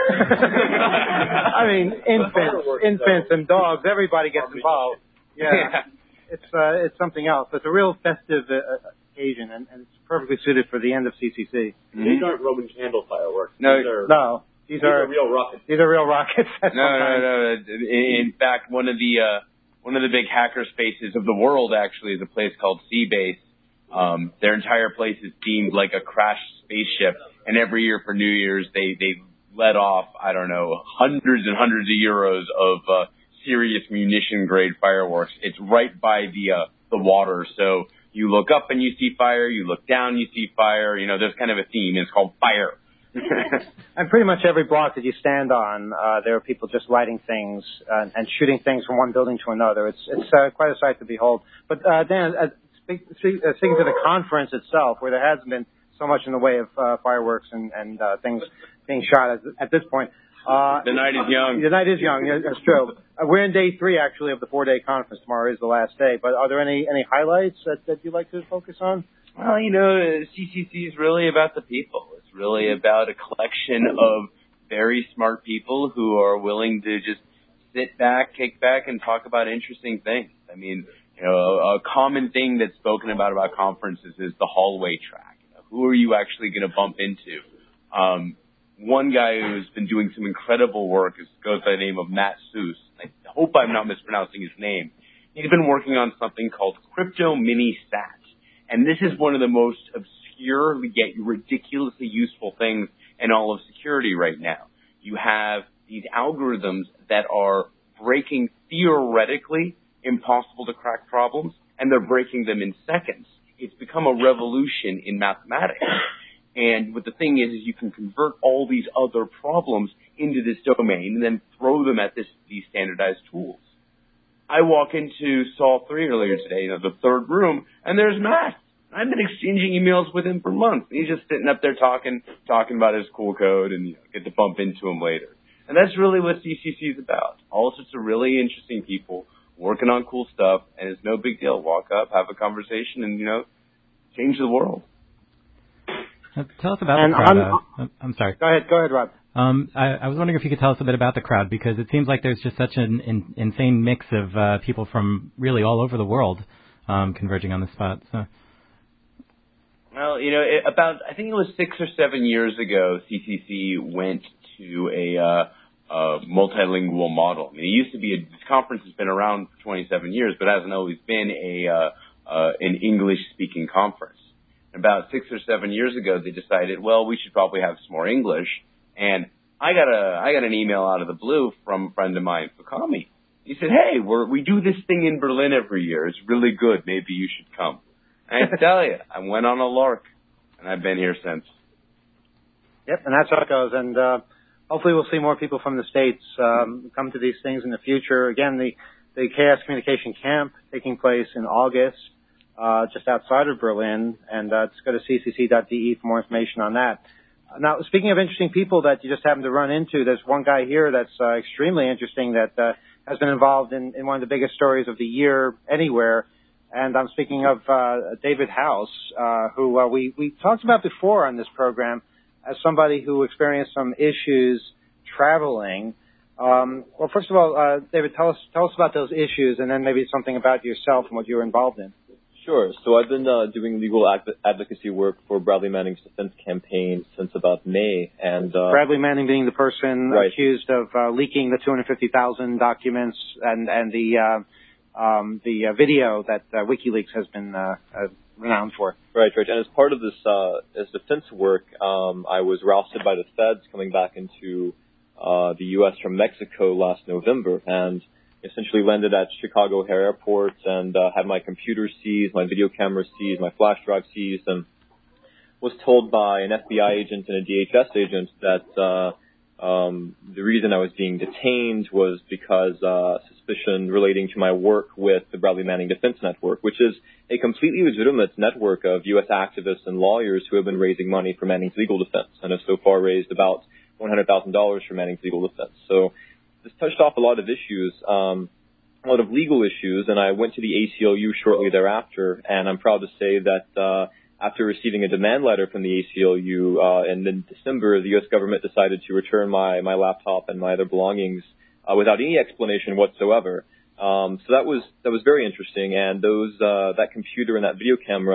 I mean, infants, infants and dogs. Everybody gets involved. Yeah, it's uh, it's something else. It's a real festive uh, occasion, and, and it's perfectly suited for the end of C C C. Mm-hmm. These aren't Roman candle fireworks. No, these are, no, these, these are, are real rockets. These are real rockets. no, no, no. In fact, one of the uh, one of the big hacker spaces of the world actually is a place called Seabase. Um, their entire place is themed like a crashed spaceship, and every year for New Year's they they let off I don't know hundreds and hundreds of euros of uh, serious munition grade fireworks. It's right by the uh, the water, so you look up and you see fire, you look down, you see fire. You know, there's kind of a theme. It's called fire. And pretty much every block that you stand on, uh, there are people just lighting things uh, and shooting things from one building to another. It's it's uh, quite a sight to behold. But uh, Dan, uh, speak, speak, uh, speaking to the conference itself, where there hasn't been so much in the way of uh, fireworks and, and uh, things being shot at, at this point. Uh, the night is young. The night is young. Yeah, that's true. Uh, we're in day three, actually, of the four-day conference. Tomorrow is the last day. But are there any, any highlights that, that you'd like to focus on? Well, you know, C C C is really about the people. It's really about a collection of very smart people who are willing to just sit back, kick back, and talk about interesting things. I mean, you know, a, a common thing that's spoken about about conferences is the hallway track. You know, who are you actually going to bump into? Um, one guy who's been doing some incredible work is, goes by the name of Matt Seuss. I hope I'm not mispronouncing his name. He's been working on something called Crypto Mini Sat. And this is one of the most obscure yet ridiculously useful things in all of security right now. You have these algorithms that are breaking theoretically impossible to crack problems, and they're breaking them in seconds. It's become a revolution in mathematics. And what the thing is, is you can convert all these other problems into this domain and then throw them at this, these standardized tools. I walk into Sol three earlier today, you know, the third room, and there's Matt. I've been exchanging emails with him for months. He's just sitting up there talking, talking about his cool code, and you know, get to bump into him later. And that's really what C C C is about. All sorts of really interesting people working on cool stuff, and it's no big deal. Walk up, have a conversation, and you know, change the world. Uh, tell us about and the crowd. I'm, Uh, I'm sorry. Go ahead, go ahead, Rob. Um, I, I was wondering if you could tell us a bit about the crowd, because it seems like there's just such an in, insane mix of uh, people from really all over the world um, converging on the spot. So. Well, you know, it, about I think it was six or seven years ago, C C C went to a, uh, a multilingual model. I mean, it used to be a, this conference has been around for twenty-seven years, but hasn't always been a uh, uh, an English-speaking conference. About six or seven years ago, they decided, well, we should probably have some more English. And I got a I got an email out of the blue from a friend of mine, Fukami. He said, "Hey, we're, we do this thing in Berlin every year. It's really good. Maybe you should come." And I tell you, I went on a lark, and I've been here since. Yep, and that's how it goes. And uh, hopefully, we'll see more people from the States um, come to these things in the future. Again, the the Chaos Communication Camp taking place in August. Uh, just outside of Berlin, and uh, just go to c c c dot d e for more information on that. Uh, now, speaking of interesting people that you just happen to run into, there's one guy here that's uh, extremely interesting that uh, has been involved in, in one of the biggest stories of the year anywhere, and I'm speaking of uh, David House, uh, who uh, we, we talked about before on this program as somebody who experienced some issues traveling. Um, well, first of all, uh, David, tell us tell us about those issues, and then maybe something about yourself and what you were involved in. Sure. So I've been uh, doing legal ad- advocacy work for Bradley Manning's defense campaign since about May. And uh, Bradley Manning being the person right. accused of uh, leaking the two hundred fifty thousand documents and and the uh, um, the uh, video that uh, WikiLeaks has been uh, uh, renowned for. Right, right. And as part of this uh, as defense work, um, I was rousted by the feds coming back into uh, the U S from Mexico last November, and essentially landed at Chicago O'Hare Airport and uh, had my computer seized, my video camera seized, my flash drive seized, and was told by an F B I agent and a D H S agent that uh, um, the reason I was being detained was because uh, suspicion relating to my work with the Bradley Manning Defense Network, which is a completely legitimate network of U S activists and lawyers who have been raising money for Manning's legal defense and have so far raised about one hundred thousand dollars for Manning's legal defense. So this touched off a lot of issues, um, a lot of legal issues, and I went to the A C L U shortly thereafter, and I'm proud to say that uh, after receiving a demand letter from the A C L U uh, in mid-December, the U S government decided to return my, my laptop and my other belongings uh, without any explanation whatsoever. Um, so that was that was very interesting, and those uh, that computer and that video camera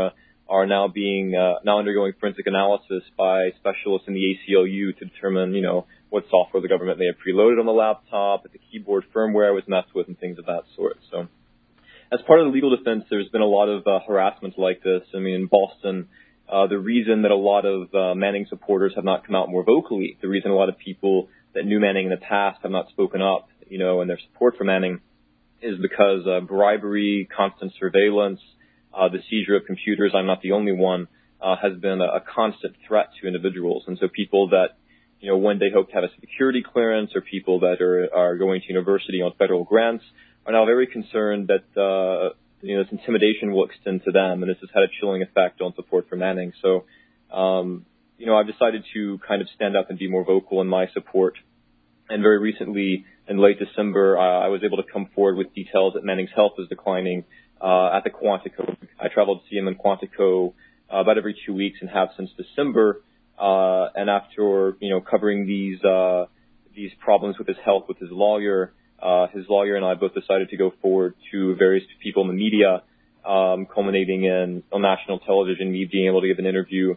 are now being uh, now undergoing forensic analysis by specialists in the A C L U to determine, you know, what software the government may have preloaded on the laptop, if the keyboard firmware was messed with, and things of that sort. So, as part of the legal defense, there's been a lot of uh, harassment like this. I mean, in Boston, uh, the reason that a lot of uh, Manning supporters have not come out more vocally, the reason a lot of people that knew Manning in the past have not spoken up, you know, in their support for Manning, is because uh, bribery, constant surveillance, uh, the seizure of computers, I'm not the only one, uh, has been a, a constant threat to individuals. And so people that, you know, one day hope to have a security clearance, or people that are, are going to university on federal grants are now very concerned that, uh, you know, this intimidation will extend to them, and this has had a chilling effect on support for Manning. So, um, you know, I've decided to kind of stand up and be more vocal in my support. And very recently, in late December, uh, I was able to come forward with details that Manning's health is declining uh, at the Quantico. I traveled to see him in Quantico uh, about every two weeks and have since December. Uh, and after, you know, covering these uh, these problems with his health with his lawyer, uh, his lawyer and I both decided to go forward to various people in the media, um, culminating in on national television, me being able to give an interview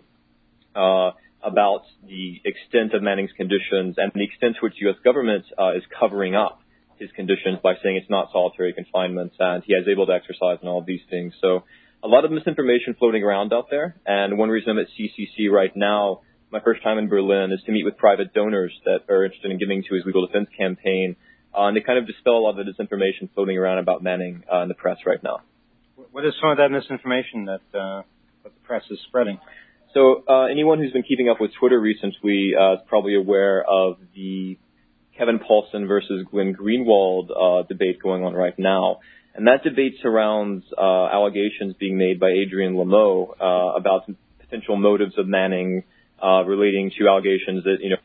uh, about the extent of Manning's conditions and the extent to which the U S government uh, is covering up his conditions by saying it's not solitary confinement and he is able to exercise and all of these things. So a lot of misinformation floating around out there. And one reason I'm at C C C right now, my first time in Berlin, is to meet with private donors that are interested in giving to his legal defense campaign. Uh, and they kind of dispel a lot of the disinformation floating around about Manning uh, in the press right now. What is some of that misinformation that, uh, that the press is spreading? So uh, anyone who's been keeping up with Twitter recently uh, is probably aware of the Kevin Paulson versus Glenn Greenwald uh, debate going on right now. And that debate surrounds uh, allegations being made by Adrian Lameau uh, about some potential motives of Manning uh, relating to allegations that, you know,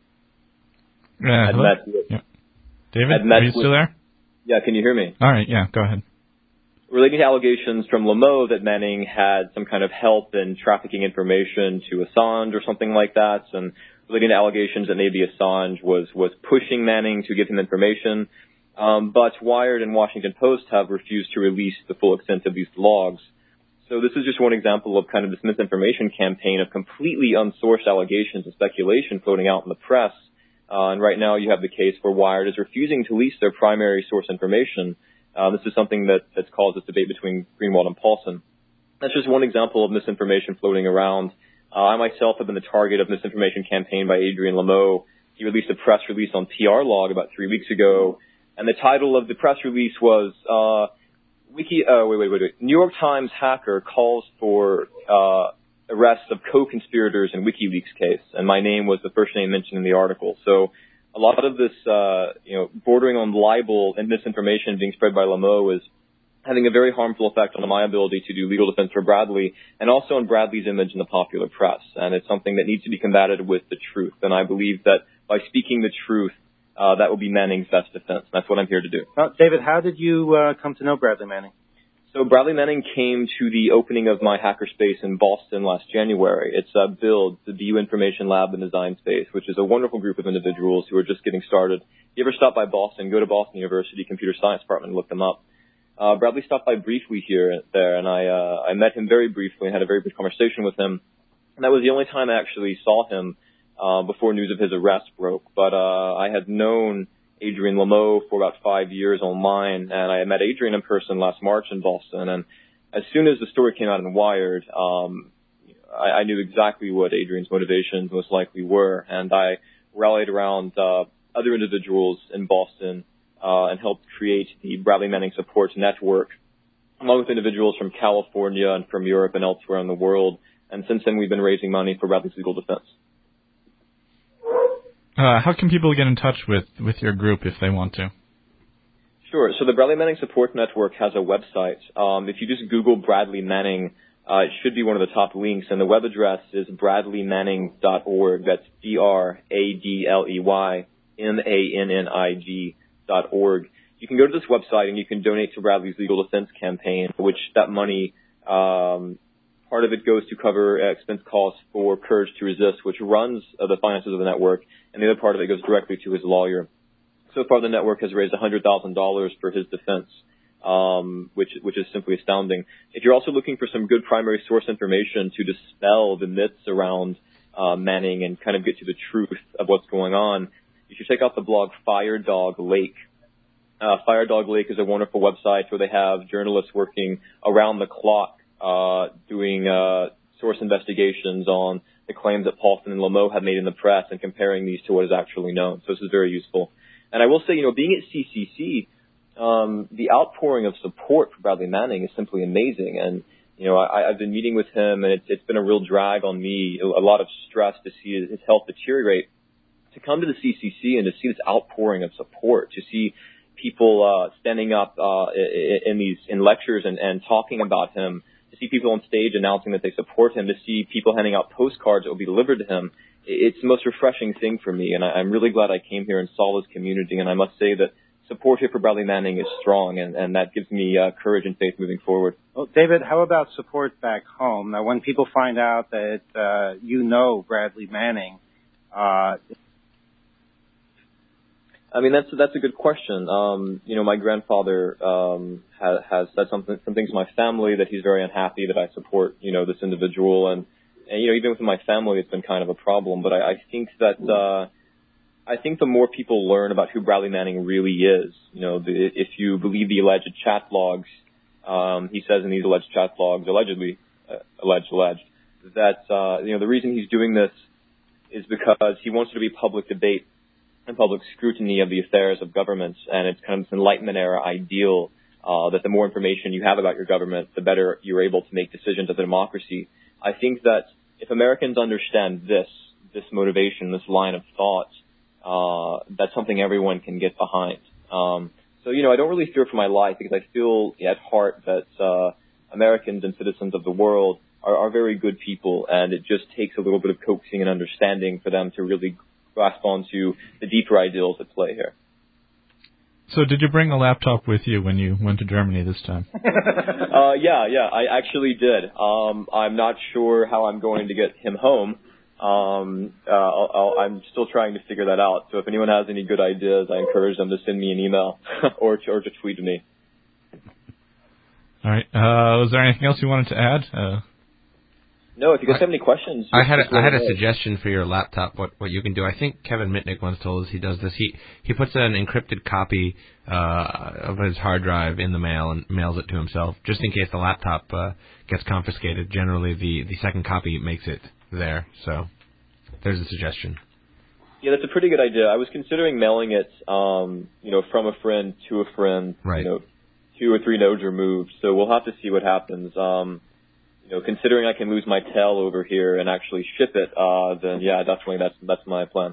uh, had met with, yeah. David, had met are you still with, there? Yeah, can you hear me? All right, yeah, go ahead. Relating to allegations from Lameau that Manning had some kind of help in trafficking information to Assange or something like that, and relating to allegations that maybe Assange was, was pushing Manning to give him information. Um, but Wired and Washington Post have refused to release the full extent of these logs. So this is just one example of kind of this misinformation campaign of completely unsourced allegations and speculation floating out in the press. Uh, and right now you have the case where Wired is refusing to release their primary source information. Uh, this is something that, that's caused this debate between Greenwald and Paulson. That's just one example of misinformation floating around. Uh, I myself have been the target of misinformation campaign by Adrian Lameau. He released a press release on P R Log about three weeks ago, and the title of the press release was uh, Wiki. Uh, wait, wait, wait, wait. New York Times hacker calls for uh, arrests of co-conspirators in WikiLeaks case, and my name was the first name mentioned in the article. So a lot of this, uh, you know, bordering on libel and misinformation being spread by Lameau is having a very harmful effect on my ability to do legal defense for Bradley and also on Bradley's image in the popular press. And it's something that needs to be combated with the truth. And I believe that by speaking the truth, uh, that will be Manning's best defense. That's what I'm here to do. Uh, David, how did you uh, come to know Bradley Manning? So Bradley Manning came to the opening of my hackerspace in Boston last January. It's uh, Build, the B U Information Lab and Design Space, which is a wonderful group of individuals who are just getting started. If you ever stop by Boston, go to Boston University Computer Science Department and look them up. Uh, Bradley stopped by briefly here and there, and I uh, I met him very briefly and had a very brief conversation with him. And that was the only time I actually saw him uh, before news of his arrest broke. But uh, I had known Adrian Lameau for about five years online, and I met Adrian in person last March in Boston. And as soon as the story came out in Wired, um, I, I knew exactly what Adrian's motivations most likely were, and I rallied around uh, other individuals in Boston uh, and helped create the Bradley Manning Support Network, along with individuals from California and from Europe and elsewhere in the world. And since then, we've been raising money for Bradley's legal defense. Uh, how can people get in touch with, with your group if they want to? Sure. So the Bradley Manning Support Network has a website. Um, if you just Google Bradley Manning, uh, it should be one of the top links, and the web address is bradley manning dot org. That's B R A D L E Y M A N N I G dot org. You can go to this website and you can donate to Bradley's legal defense campaign, which that money, um, part of it goes to cover expense costs for Courage to Resist, which runs uh, the finances of the network, and the other part of it goes directly to his lawyer. So far, the network has raised one hundred thousand dollars for his defense. um, which which is simply astounding. If you're also looking for some good primary source information to dispel the myths around uh, Manning and kind of get to the truth of what's going on, you should check out the blog Fire Dog Lake. Uh, Fire Dog Lake is a wonderful website where they have journalists working around the clock uh, doing uh, source investigations on the claims that Paulson and Lameau have made in the press and comparing these to what is actually known. So this is very useful. And I will say, you know, being at C C C, um, the outpouring of support for Bradley Manning is simply amazing. And, you know, I, I've been meeting with him, and it's, it's been a real drag on me, a lot of stress to see his health deteriorate. To come to the C C C and to see this outpouring of support, to see people uh, standing up uh, in these in lectures and, and talking about him, to see people on stage announcing that they support him, to see people handing out postcards that will be delivered to him, it's the most refreshing thing for me. And I, I'm really glad I came here and saw this community. And I must say that support here for Bradley Manning is strong, and, and that gives me uh, courage and faith moving forward. Well, David, how about support back home? Now, when people find out that uh, you know Bradley Manning, uh, I mean, that's that's a good question. Um, you know, my grandfather um, has, has said something, some things to my family that he's very unhappy that I support, you know, this individual. And, and you know, even within my family, it's been kind of a problem. But I, I think that uh, I think the more people learn about who Bradley Manning really is, you know, the, if you believe the alleged chat logs, um, he says in these alleged chat logs, allegedly, uh, alleged, alleged, that, uh, you know, the reason he's doing this is because he wants there to be public debate and public scrutiny of the affairs of governments, and it's kind of this Enlightenment era ideal uh, that the more information you have about your government, the better you're able to make decisions as a democracy. I think that if Americans understand this, this motivation, this line of thought, uh, that's something everyone can get behind. Um, so, you know, I don't really fear for my life because I feel at heart that uh, Americans and citizens of the world are, are very good people, and it just takes a little bit of coaxing and understanding for them to really grasp onto the deeper ideals at play here. So did you bring a laptop with you when you went to Germany this time? uh, yeah, yeah, I actually did. Um, I'm not sure how I'm going to get him home. Um, uh, I'll, I'll, I'm still trying to figure that out. So if anyone has any good ideas, I encourage them to send me an email or, to, or to tweet to me. All right. Uh, was there anything else you wanted to add? Uh, No, if you guys have any questions. I had a, I had a suggestion for your laptop. What what you can do? I think Kevin Mitnick once told us he does this. He he puts an encrypted copy uh, of his hard drive in the mail and mails it to himself, just in case the laptop uh, gets confiscated. Generally, the the second copy makes it there. So there's a suggestion. Yeah, that's a pretty good idea. I was considering mailing it, um, you know, from a friend to a friend, right. you know, two or three nodes removed. So we'll have to see what happens. Um, You know, considering I can lose my tail over here and actually ship it, uh, then yeah, definitely that's that's my plan.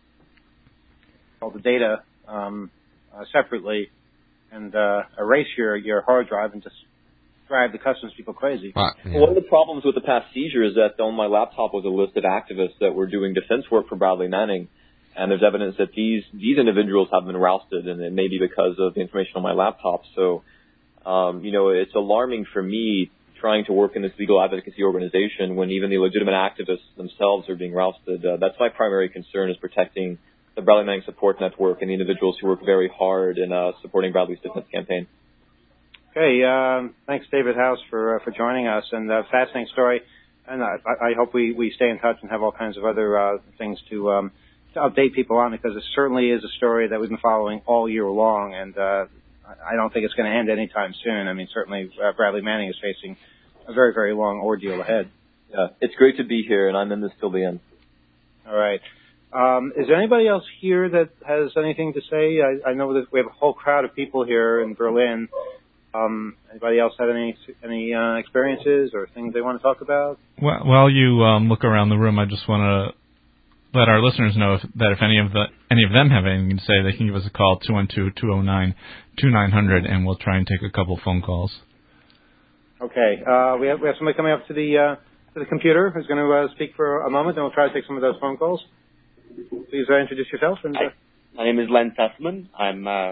All the data um, uh, separately and uh, erase your, your hard drive and just drive the customs people crazy. Wow, yeah. Well, one of the problems with the past seizure is that on my laptop was a list of activists that were doing defense work for Bradley Manning, and there's evidence that these these individuals have been rousted, and it may be because of the information on my laptop. So, um, you know, it's alarming for me trying to work in this legal advocacy organization when even the legitimate activists themselves are being rousted. Uh, that's my primary concern, is protecting the Bradley Manning Support Network and the individuals who work very hard in uh, supporting Bradley's defense campaign. Okay, um, thanks, David House, for uh, for joining us, and uh, fascinating story. And I, I hope we, we stay in touch and have all kinds of other uh, things to um, to update people on, because it certainly is a story that we've been following all year long, and uh, I don't think it's going to end anytime soon. I mean, certainly uh, Bradley Manning is facing a very, very long ordeal ahead. Yeah, it's great to be here, and I'm in this till the end. All right. Um, is there anybody else here that has anything to say? I, I know that we have a whole crowd of people here in Berlin. Um, anybody else have any any uh, experiences or things they want to talk about? Well, while you um, look around the room, I just want to let our listeners know if, that if any of the any of them have anything to say, they can give us a call, two one two, two oh nine, two nine hundred, and we'll try and take a couple phone calls. Okay, uh, we have we have somebody coming up to the uh, to the computer who's going to uh, speak for a moment, and we'll try to take some of those phone calls. Please uh, introduce yourself. And, uh... Hi. My name is Len Sussman. I'm uh,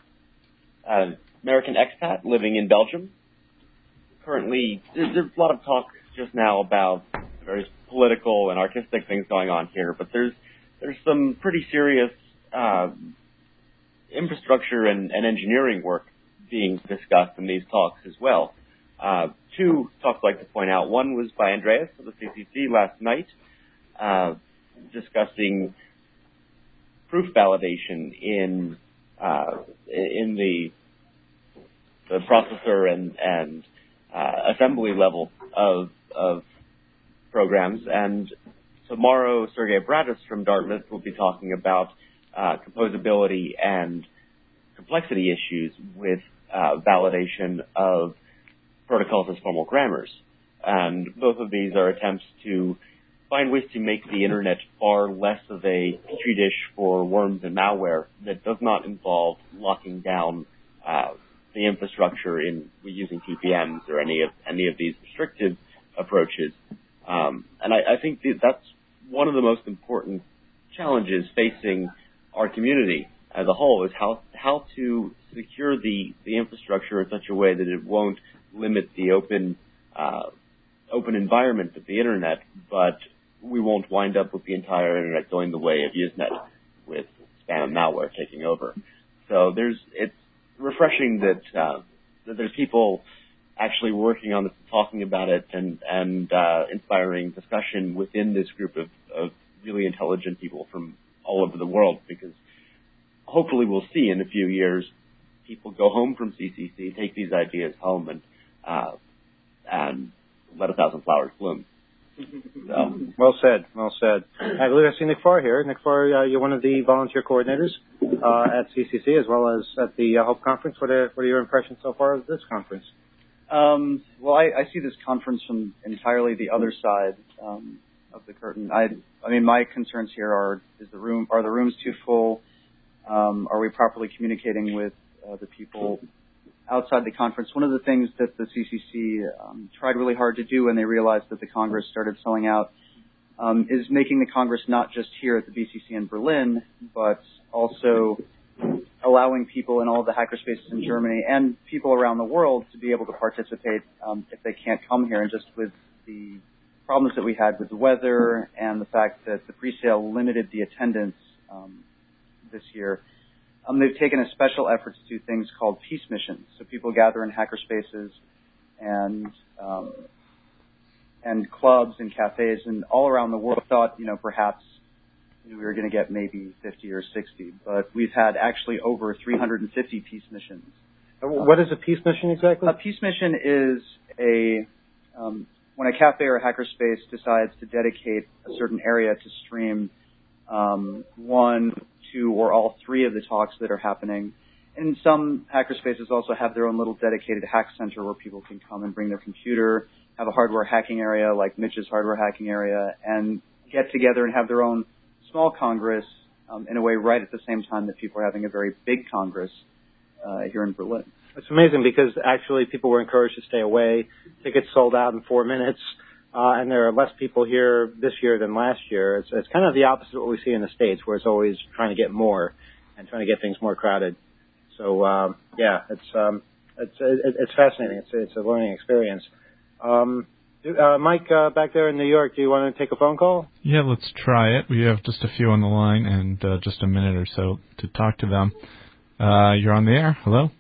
an American expat living in Belgium. Currently, there's, there's a lot of talk just now about various political and artistic things going on here, but there's there's some pretty serious uh, infrastructure and, and engineering work being discussed in these talks as well. Uh, two talks I'd like to point out. One was by Andreas of the C C C last night, uh, discussing proof validation in uh, in the the processor and and uh, assembly level of of programs. And tomorrow, Sergey Bratis from Dartmouth will be talking about uh, composability and complexity issues with uh, validation of protocols as formal grammars. And both of these are attempts to find ways to make the internet far less of a petri dish for worms and malware that does not involve locking down uh, the infrastructure in using T P Ms or any of any of these restrictive approaches. Um, and I, I think that that's one of the most important challenges facing our community as a whole, is how how to secure the, the infrastructure in such a way that it won't limit the open uh, open environment of the internet, but we won't wind up with the entire internet going the way of Usenet, with spam and malware taking over. So there's it's refreshing that uh, that there's people actually working on this, talking about it, and and uh, inspiring discussion within this group of, of really intelligent people from all over the world. Because hopefully we'll see in a few years people go home from C C C, take these ideas home, and uh, and let a thousand flowers bloom. So. Well said, well said. I believe I see Nick Farr here. Nick Farr, uh, you're one of the volunteer coordinators uh, at C C C as well as at the uh, Hope Conference. What are, what are your impressions so far of this conference? Um, well, I, I see this conference from entirely the other side um, of the curtain. I, I mean, my concerns here are: is the room are the rooms too full? Um, are we properly communicating with uh, the people outside the conference? One of the things that the C C C um, tried really hard to do when they realized that the Congress started selling out um, is making the Congress not just here at the B C C in Berlin, but also allowing people in all of the hackerspaces in Germany and people around the world to be able to participate um, if they can't come here. And just with the problems that we had with the weather and the fact that the presale limited the attendance um, this year, Um, they've taken a special effort to do things called peace missions. So people gather in hackerspaces and um, and clubs and cafes and all around the world. Thought, you know, perhaps we were going to get maybe fifty or sixty, but we've had actually over three hundred fifty peace missions. What is a peace mission exactly? A peace mission is a um, when a cafe or a hackerspace decides to dedicate a certain area to stream um, one, two, or all three of the talks that are happening. And some hackerspaces also have their own little dedicated hack center where people can come and bring their computer, have a hardware hacking area like Mitch's hardware hacking area, and get together and have their own small congress um, in a way right at the same time that people are having a very big congress uh, here in Berlin. It's amazing because actually people were encouraged to stay away. Tickets sold out in four minutes. Uh, and there are less people here this year than last year. It's, it's kind of the opposite of what we see in the States, where it's always trying to get more and trying to get things more crowded. So, um, yeah, it's um, it's it's fascinating. It's it's a learning experience. Um, uh, Mike, uh, back there in New York, do you want to take a phone call? Yeah, let's try it. We have just a few on the line and uh, just a minute or so to talk to them. Uh, you're on the air. Hello?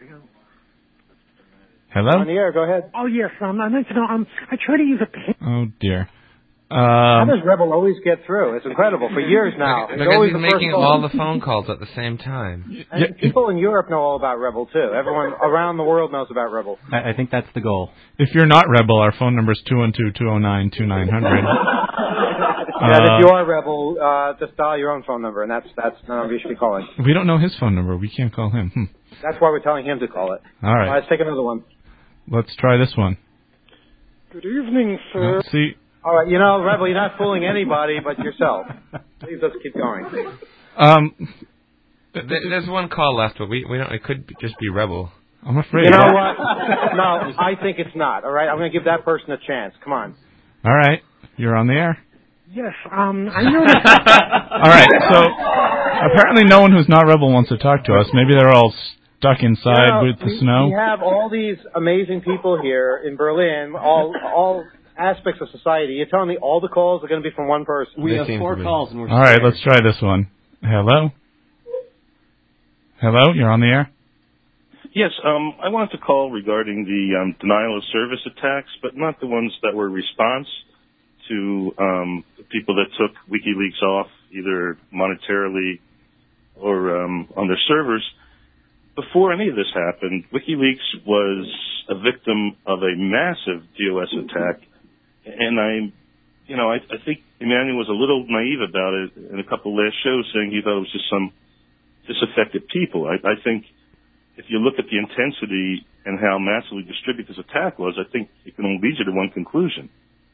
Hello? On the air, go ahead. Oh, yes. Um, I'd like to know, um, I try to use a pen. Oh, dear. How Um, does Rebel always get through? It's incredible. For years now. It's Because always he's the first making call. all the phone calls at the same time. And people in Europe know all about Rebel, too. Everyone around the world knows about Rebel. I, I think that's the goal. if you're not Rebel, our phone number is two one two, two oh nine, two nine hundred. Yeah, and if you are Rebel, uh, just dial your own phone number, and that's that's the number you should be calling. We don't know his phone number. We can't call him. Hmm. That's why we're telling him to call it. All right. Uh, let's take another one. Let's try this one. Good evening, sir. Let's see. All right, you know, Rebel, you're not fooling anybody but yourself. Please, let's keep going. Um, Th- th- There's one call left, but we we don't. It could just be Rebel. I'm afraid. You know what? No, I think it's not. All right, I'm going to give that person a chance. Come on. All right. You're on the air. Yes, um, I noticed... All right. So apparently no one who's not Rebel wants to talk to us. Maybe they're all stuck inside You know, with the we, snow. We have all these amazing people here in Berlin, all all aspects of society. You're telling me all the calls are going to be from one person? We have four calls and we're All right, scared. let's try this one. Hello? Hello, you're on the air? Yes, um, I wanted to call regarding the um, denial of service attacks, but not the ones that were response to um, the people that took WikiLeaks off, either monetarily or um, on their servers. Before any of this happened, WikiLeaks was a victim of a massive DOS attack, and I, you know, I, I think Emmanuel was a little naive about it in a couple last shows, saying he thought it was just some disaffected people. I, I think if you look at the intensity and how massively distributed this attack was, I think it can only lead you to one conclusion.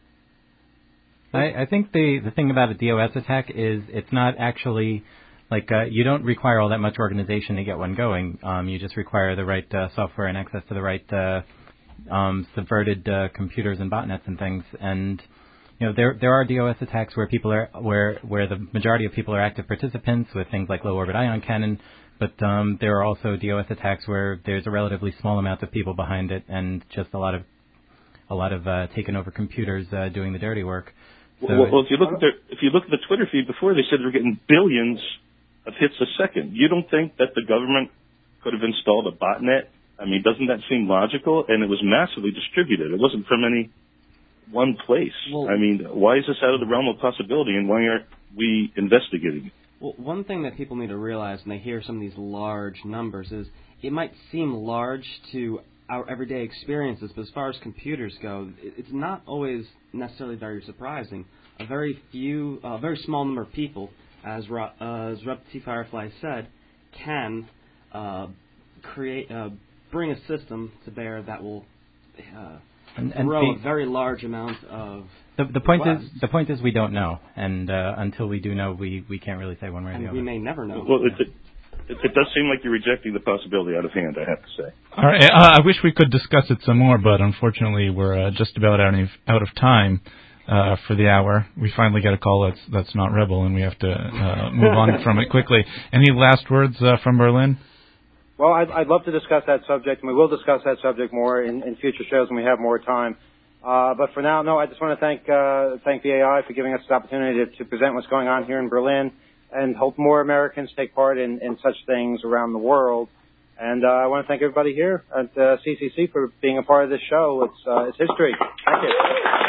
I, I think the, the thing about a DOS attack is it's not actually, like, uh, you don't require all that much organization to get one going. Um, you just require the right uh, software and access to the right uh, um, subverted uh, computers and botnets and things. And, you know, there there are DOS attacks where people are, where, where the majority of people are active participants with things like low orbit ion cannon. But um, there are also DOS attacks where there's a relatively small amount of people behind it and just a lot of a lot of uh, taken over computers uh, doing the dirty work. So well, well, if you look at their, if you look at the Twitter feed before, they said they're getting billions of hits a second. You don't think that the government could have installed a botnet? I mean, doesn't that seem logical? And it was massively distributed. It wasn't from any one place. Well, I mean, why is this out of the realm of possibility, and why aren't we investigating it? Well, one thing that people need to realize when they hear some of these large numbers is it might seem large to our everyday experiences, but as far as computers go, it's not always necessarily very surprising. A very few, a uh, very small number of people, as Ro- uh, as Rep T Firefly said, can uh, create, uh, bring a system to bear that will uh, and, and grow the, a very large amount of. The, the point requests. is, the point is, we don't know, and uh, until we do know, we, we can't really say one way or and the other. We may never know. Well, it, it, it does seem like you're rejecting the possibility out of hand, I have to say. All right, uh, I wish we could discuss it some more, but unfortunately, we're uh, just about out of out of time uh, for the hour. We finally get a call that's that's not Rebel, and we have to uh, move on from it quickly. Any last words uh, from Berlin? Well, I'd, I'd love to discuss that subject, and we will discuss that subject more in, in future shows when we have more time. Uh, but for now, no, I just want to thank uh, thank the A I for giving us this opportunity to, to present what's going on here in Berlin, and hope more Americans take part in, in such things around the world. And uh, I want to thank everybody here at uh, C C C for being a part of this show. It's uh, it's history. Thank you.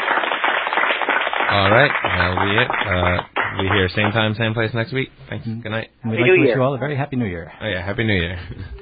All right, that'll be it. Uh, we here same time, same place next week. Thanks. Good night. And we'd like to wish you all a very happy New Year. Oh yeah, Happy New Year.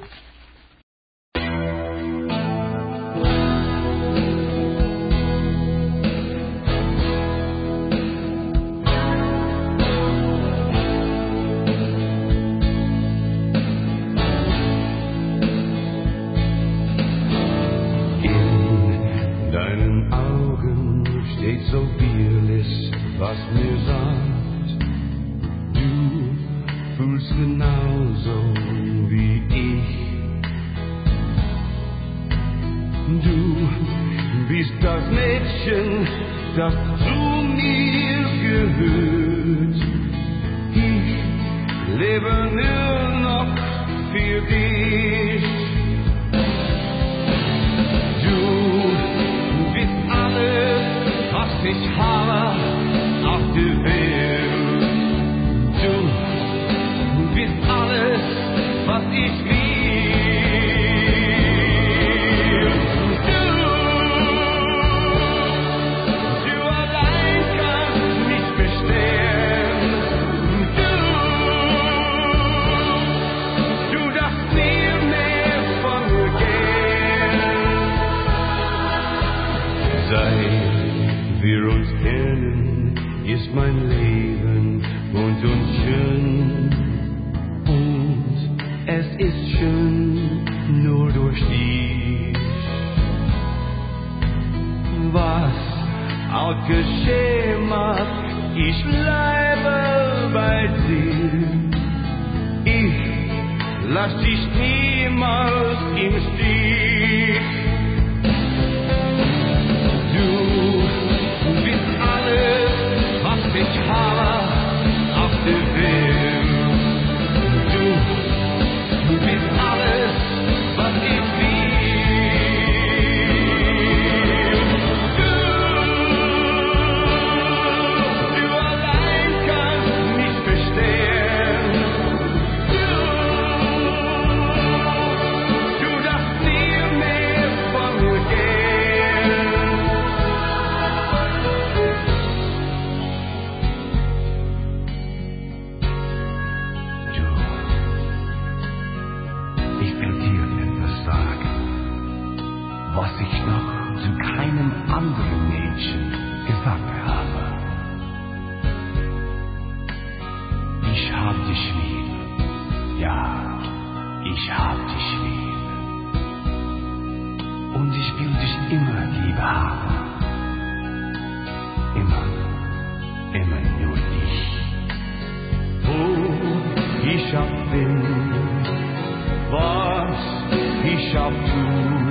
So fearless, was mir sagt, du fühlst genauso wie ich. Du bist das Mädchen, das zu mir gehört. Ich lebe nur noch für dich. Du bist alles, was ich habe auf der Welt. Du bist alles, was ich will. Du, du allein kannst mich bestehen. Du, du darfst nie mehr von mir gehen. Sei wir uns kennen, ist mein Leben bunt und schön. Und es ist schön nur durch dich. Was auch geschehen mag, ich bleibe bei dir. Ich lass dich niemals im Stich. Du bist alles, was ich habe auf der Welt. Du, du bist alles, was ich will. Du, du allein kannst mich verstehen. Du, du darfst was ich noch zu keinem anderen Mädchen gesagt habe. Ich hab dich lieb, ja, ich hab dich lieb. Und ich will dich immer lieb haben. Immer, immer nur ich. Wo ich auch bin, was ich auch tue,